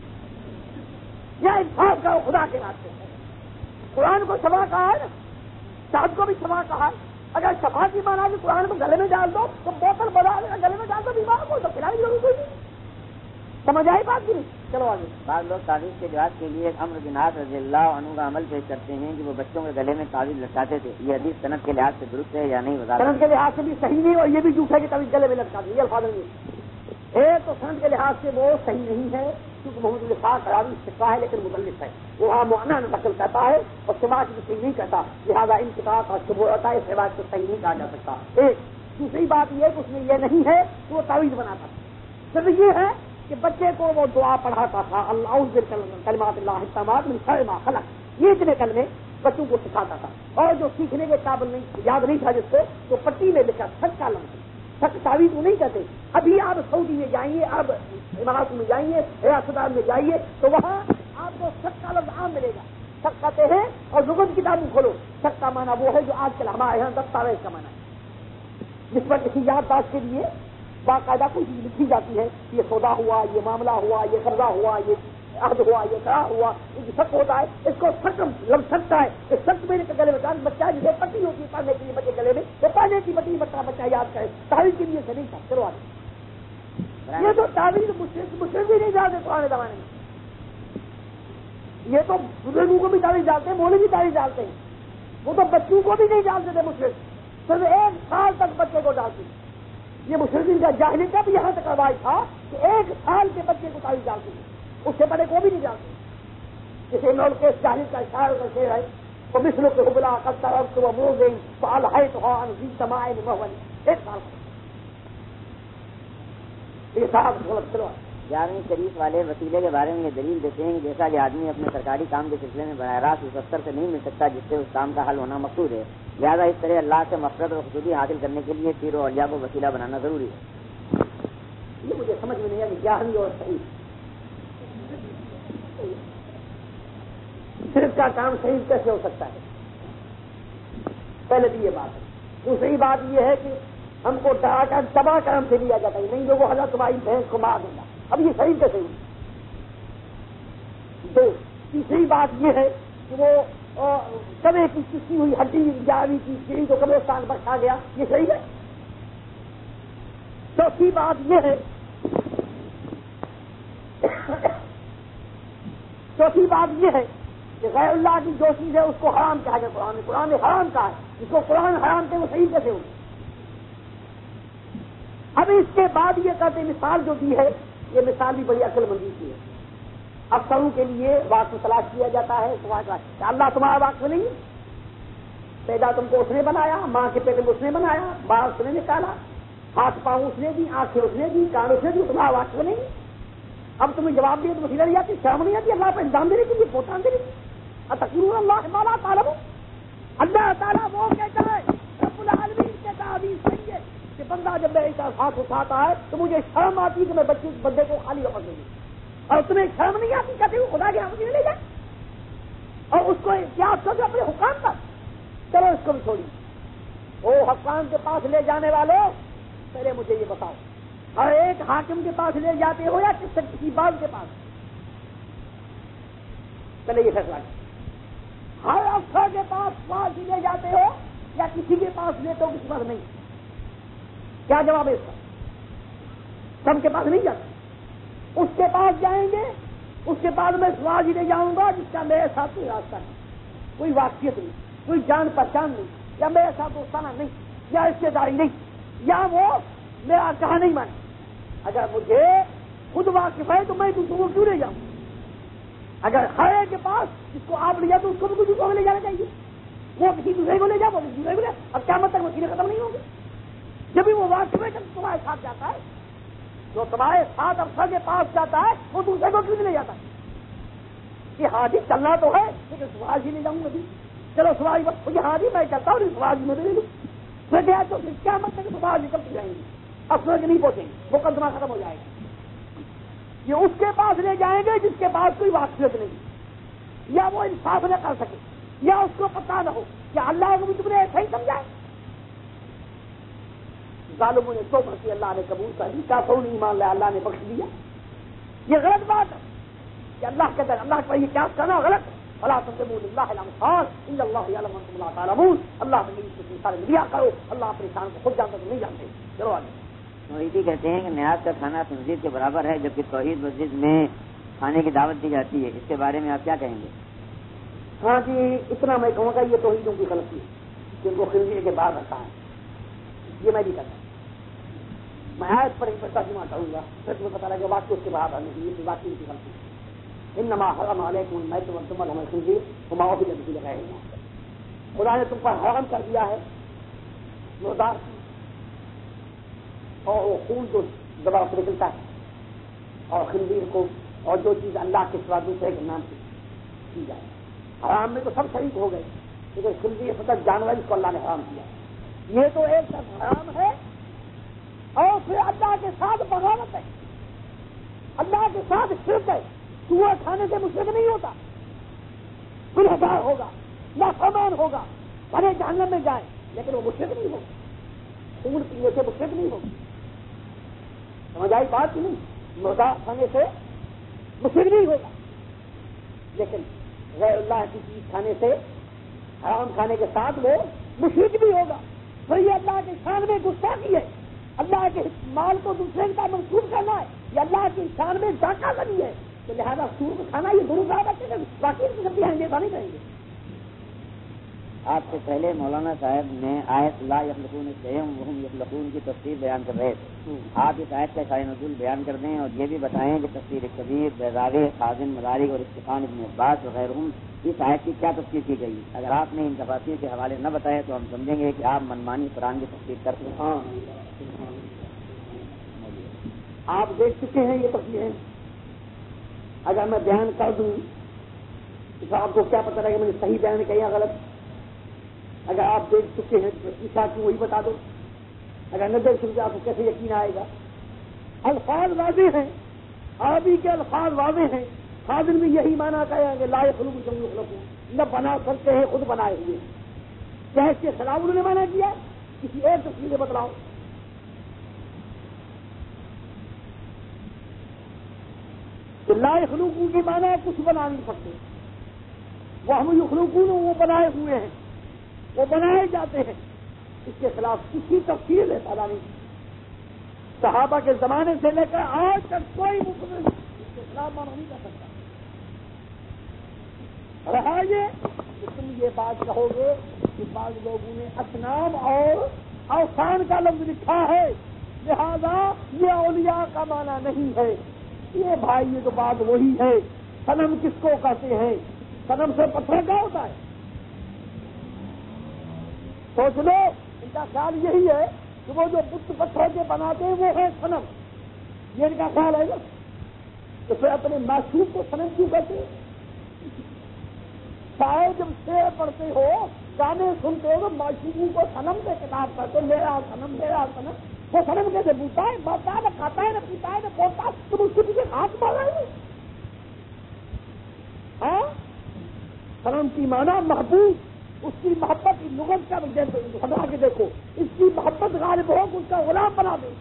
یا انصاف کرو خدا کے راستے. قرآن کو شفا کہا ہے نا، شہد کو بھی شفا کہا ہے. اگر شفا کی مانا کہ قرآن کو گلے میں ڈال دو تو بوتل بنا لے گلے میں ڈال دو، بیمار کو تو پلائی ضرور کوئی نہیں. سمجھ آئی بات کی نہیں؟ چلو آگے. بعض لوگ تعویذ کے جواز کے لیے عمرو بن عاص رضی اللہ عنہ کا عمل پیش کرتے ہیں کہ وہ بچوں کے گلے میں تعویذ لٹکاتے تھے. یہ حدیث صنعت کے لحاظ سے درست ہے یا نہیں؟ صنعت کے لحاظ سے بھی صحیح نہیں، اور یہ بھی جھوٹ ہے کہ تعویذ گلے میں لٹکاتے. یہ الفاظ نہیں ہے تو صنعت کے لحاظ سے وہ صحیح نہیں ہے، کیونکہ محمد الفاظ راوی سکھا ہے لیکن مدلس ہے، وہ وہاں معنا نقل کرتا ہے اور سماج کو صحیح نہیں کرتا. لہٰذا ان کتاب کا شبہ ہوتا ہے، اس رواج کو صحیح نہیں کہا جا سکتا. ایک دوسری بات یہ ہے کہ اس میں یہ نہیں ہے کہ وہ تعویذ بناتا تھا، صرف یہ ہے کہ بچے کو وہ دعا پڑھاتا تھا، اللہ کلمات اللہ التامات من شر ما خلق، یہ اتنے کلمے بچوں کو سکھاتا تھا. اور جو سیکھنے کے قابل نہیں یاد نہیں تھا جس کو تو پٹی میں لکھا سچ کا لفظ، سچ تعویذ وہ نہیں کہتے. ابھی آپ سعودی میں جائیے، آپ امارات میں جائیے، ریاستان میں جائیے تو وہاں آپ کو سچ کا لفظ عام ملے گا. سچ کہتے ہیں اور لغت کتابیں کھولو، سچ کا معنی وہ ہے جو آج کل ہمارے یہاں دستاویز کا معنی ہے، جس پر کسی یادداشت کے لیے باقاعدہ کوئی چیز لکھی جاتی ہے، یہ سودا ہوا، یہ معاملہ ہوا، یہ قرضہ ہوا، یہ عہد ہوا، یہ قرار ہوا، یہ سچ ہوتا ہے. اس کو سچ لفظ سچتا ہے. اس سچ میں گلے میں ڈال بچہ جسے پٹی ہوتی ہے پڑھنے کے لیے بچے گلے میں وہ پڑھنے کی پٹی بچہ بچہ یاد کرے. تعویذ کے لیے سے نہیں تھا. چلو آگے. یہ تو تعویذ مشرک بھی نہیں جانتے پرانے زمانے میں، یہ تو بزرگوں کو بھی تعویذ ڈالتے ہیں، مولوی بھی تعویذ ڈالتے ہیں. وہ تو بچوں کو بھی نہیں ڈالتے تھے مشرک، صرف ایک سال تک بچے کو ڈالتے. یہ مشرقین کا جاہلی کا بھی یہاں تک رواج تھا کہ ایک سال کے بچے کو تعویذ ڈالتے ہیں، اس سے بڑے کو بھی نہیں ڈالتے. جسے نول کے جاہلی کا شاعر کا شعر ہے وہ مثلوں کے حبلا قطر اب تو مو گئی سال ہے تو سمائے ایک سال یہ صاحب چلو. گیارہویں شریف والے وسیلے کے بارے میں یہ دلیل دیتے ہیں کہ جیسا کہ آدمی اپنے سرکاری کام کے سلسلے میں براہ راست اس افسر سے نہیں مل سکتا جس سے اس کام کا حل ہونا مقصود ہے، لہٰذا اس طرح اللہ سے مفرد اور خصوصی حاصل کرنے کے لیے پیر و اولیاء کو وسیلہ بنانا ضروری ہے. یہ مجھے سمجھ میں نہیں آئی گیارہویں اور صحیح صرف کا کام صحیح کیسے ہو سکتا ہے؟ پہلے بھی یہ بات ہے. دوسری بات یہ ہے کہ ہم کو ڈرا کر دبا کر ہم سے لیا جاتا ہے، نہیں لوگوں حضرت تمہاری بھینس کو مار دیں گا. اب یہ صحیح کیسے ہوئی؟ دو تیسری بات یہ ہے کہ وہ کبے کی کسی ہوئی ہڈی جاوی کی سیڑھی کو قبرستان پر کھا گیا، یہ صحیح ہے. چوتھی بات یہ ہے چوتھی بات یہ ہے کہ غیر اللہ کی جو چیز ہے اس کو حرام کہا گیا قرآن نے. قرآن نے حرام کہا ہے، جس کو قرآن حرام تھے وہ صحیح کیسے ہوئی؟ اب اس کے بعد یہ کہتے مثال جو دی ہے یہ مثال بھی بڑی عقل مندی کی ہے. افسروں کے لیے واقف تلاش کیا جاتا ہے کہ اللہ تمہارا واقف نہیں، پیدا تم کو اس نے بنایا، ماں کے پیٹ میں اس نے بنایا، باہر اس نے نکالا، ہاتھ پاؤں اس نے دی، آنکھیں اس نے دی، کان اس نے دی، تمہارا واقف نہیں. اب تمہیں جواب دیا تو وسیلہ نہیں آتی، شرم نہیں آتی اللہ پر الزام دینے کے لیے، پہنچان دینے کے لیے. تقریر اللہ مالا تعالیٰ اللہ تعالیٰ وہ کہتا ہے رب العالمین کے تعبیر صحیح ہے کہ بندہ جب میرے ساتھ ہاتھ اٹھاتا ہے تو مجھے شرم آتی ہے کہ میں بچے بندے کو خالی واپس دے دوں. اور تمہیں شرم نہیں آتی کہتے ہو خدا کے ہم مجھے لے جائے اور اس کو احتیاط کر کے اپنے حکام پر چلو اس کو بھی چھوڑی. وہ حکام کے پاس لے جانے والوں پہلے مجھے یہ بتاؤ ہر ایک حاکم کے پاس لے جاتے ہو یا کس کسی باز کے پاس؟ پہلے یہ فیصلہ ہر افسر کے پاس پاس لے جاتے ہو یا کسی کے پاس لیتے ہو کسی پاس نہیں؟ کیا جواب ہے اس کا؟ سب کے پاس نہیں جاتے. اس کے پاس جائیں گے, اس کے بعد میں سوال ہی لے جاؤں گا جس کا میرے ساتھ کوئی راستہ نہیں, کوئی واقفیت نہیں, کوئی جان پہچان نہیں, یا میرے ساتھ دوستانہ نہیں, یا رشتے داری نہیں, یا وہ میرا کہا نہیں مانے. اگر مجھے خود واقف ہے تو میں دوسروں کو کیوں لے جاؤں؟ اگر ہر ایک کے پاس جس کو آپ لے جاتے تو اس کو بھی کچھ دوسروں کو لے جانا چاہیے. وہ کسی دوسرے کو لے جاؤ, وہ کسی دوسرے کو لے. اب کیا مطلب وکیلیں ختم نہیں ہوں گے؟ جب بھی وہ واقف ہے جب تمہارے ساتھ جاتا ہے, جو تمہارے ساتھ افسر کے پاس جاتا ہے وہ دوسرے کو کیوں نہیں لے جاتا کہ ہاں جی چلنا تو ہے لیکن سوال جی نہیں جاؤں گا. چلو سوال مجھے ہاں جی میں چلتا ہوں سوال جی میں لے لوں. میں گیا تو کیا مطلب کہ سوال نکل جائیں گے, افسر کے نہیں پہنچیں گے, مقدمہ ختم ہو جائے گا. یہ اس کے پاس لے جائیں گے جس کے پاس کوئی واقفیت نہیں, یا وہ انصاف نہ کر سکے, یا اس کو پتہ نہ ہو کہ اللہ کو بھی تم نے ایسا ہی سمجھائے. ظالموں نے تو بھرتی اللہ نے قبول کر لی, کافروں نے ایمان لایا اللہ نے بخش دیا. یہ غلط بات ہے کہ اللہ کے در اللہ پر یہ کیا کرنا غلط. فلا تضربوا للہ الامثال ان اللہ یعلم وانتم لا تعلمون. اللہ نے اس کو مثال دیا کرو, اللہ اپنے شان کو خود جانتا تو نہیں جانتے. چلو آگے. مویدی کہتے ہیں کہ نیاز کا کھانا تنظیم کے برابر ہے جبکہ توحید مسجد میں کھانے کی دعوت دی جاتی ہے, اس کے بارے میں آپ کیا کہیں گے؟ ہاں جی, اتنا میں کہوں گا یہ توحیدوں کی غلطی ہے جن کو خنزیر کے بعد رکھا ہے. یہ میں بھی کرتا ہوں. میں آیت پر ایک ترجمہ کروں گا, پھر تمہیں پتا لگے واقعی اس کے بعد آنے کی یہ واقعی کی غلطی ہے. انما حرم علیکم المیت والدم ولحم الخنزیر وما اہل به لغیر اللہ. خدا نے تم پر حرام کر دیا ہے مردار اور وہ خون جو دباؤ سے نکلتا ہے اور خنزیر کو اور جو چیز اللہ کے سوا دوسرے کے نام سے کی جائے. حرام میں تو سب شریک ہو گئے لیکن خنزیر فقط جانور اس کو اللہ نے حرام کیا. یہ تو ایک طرف حرام ہے اور پھر اللہ کے ساتھ بغاوت ہے, اللہ کے ساتھ شرک ہے. چوہا کھانے سے مشرک نہیں ہوتا, گنہگار ہوگا, نافرمان ہوگا, بھلے جہنم میں جائے لیکن وہ مشرک نہیں ہوگا. خون پینے سے مشرک نہیں ہوگا. سمجھ آئی بات نہیں؟ مردار کھانے سے مشرک نہیں ہوگا لیکن غیر اللہ کی چیز کھانے سے, حرام کھانے کے ساتھ وہ مشرک بھی ہوگا. تو یہ اللہ کے شان میں گستاخی ہے. اللہ کے مال کو دوسرے کا منسوخ کرنا ہے, یہ اللہ کی شان میں ڈاکہ بنی ہے. تو لہٰذا سور کو کھانا یہ ضرور رہا بچے باقی سبزیاں ہیں ایسا نہیں کریں گے. آپ سے پہلے مولانا صاحب نے آیت لا یخلقون شیئا وہم یخلقون کی تفسیر بیان کر رہے تھے. آپ اس آیت کا شاہ نزول بیان کر دیں اور یہ بھی بتائیں کہ تفسیر کبیر, بیضاوی, خازن, مدارک اور استفان ابن عباس وغیرہ اس آیت کی کیا تفسیر کی گئی. اگر آپ نے ان تفاسیر کے حوالے نہ بتائے تو ہم سمجھیں گے کہ آپ منمانی قرآن کی تفسیر کرتے ہیں. ہاں آپ دیکھ چکے ہیں یہ تفسیریں. اگر میں بیان کر دوں تو آپ کو کیا پتہ لگے میں نے صحیح بیان کیا یا غلط. اگر آپ دیکھ چکے ہیں تو عیسیٰ کی وہی بتا دو. اگر نہ دیکھ سکتے آپ کو کیسے یقین آئے گا. الفاظ واضح ہیں, عربی کے الفاظ واضح ہیں. خادم بھی یہی مانا کہا کہ لا یخلق کم یخلق, نہ بنا سکتے ہیں خود بنائے ہوئے. کیا اس کے خلاف انہوں نے مانا کیا؟ کسی ایک تفصیل بتلاؤ. کہ لا یخلقون کی مانا ہے کچھ بنا نہیں سکتے. وہ ہم یخلقون وہ بنائے ہوئے ہیں, وہ بنائے جاتے ہیں. اس کے خلاف کسی تفصیل ہے تعالیٰ نہیں. صحابہ کے زمانے سے لے کر آج تک کوئی مسلم اس کے خلاف مانا نہیں کر سکتا. رہا یہ کہ تم یہ بات کہو گے کہ بعض لوگوں نے اصنام اور اوثان کا لفظ لکھا ہے لہذا یہ اولیاء کا معنی نہیں ہے. یہ بھائی یہ تو بات وہی ہے. صنم کس کو کہتے ہیں؟ صنم سے پتھر کیا ہوتا ہے؟ سوچ لو, ان کا خیال یہی ہے کہ وہ جو بت پتھر کے بناتے ہیں وہ ہے صنم. یہ ان کا خیال ہے نا. تو پھر اپنے معصوم کو صنم کیوں کہتے ہیں؟ شاید جب شعر پڑھتے ہو, گانے سنتے ہو تو معصوموں کو صنم سے کتاب کرتے ہو, میرا صنم میرا صنم. وہ صنم کیسے بوتا ہے, مرتا ہے, نہ کھاتا ہے, نہ پیتا ہے, نہ بولتا ہے, تم اس کے پیچھے ہاتھ مار رہے ہو. سلام کی معنی محبوب، اس کی محبت کی لغت کا ہٹا کے دیکھو، اس کی محبت غالب ہو کہ اس کا غلام بنا دے،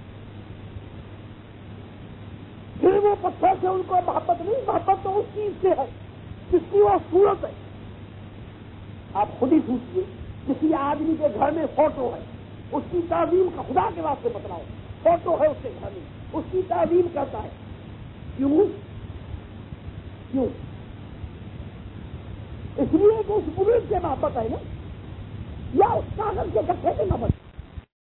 پھر وہ پتھر سے ان کو محبت نہیں، محبت تو اس چیز سے ہے جس کی وہ صورت ہے۔ آپ خود ہی سوچیے، کسی آدمی کے گھر میں فوٹو ہے، اس کی تعظیم کا خدا کے واسطے بتلاؤ، فوٹو ہے اس کے گھر میں، اس کی تعظیم کرتا ہے، کیوں؟ کیوں؟ اس لیے کہ اس بزرگ سے محبت ہے نا، یا اس کاغذ کے گٹھے سے محبت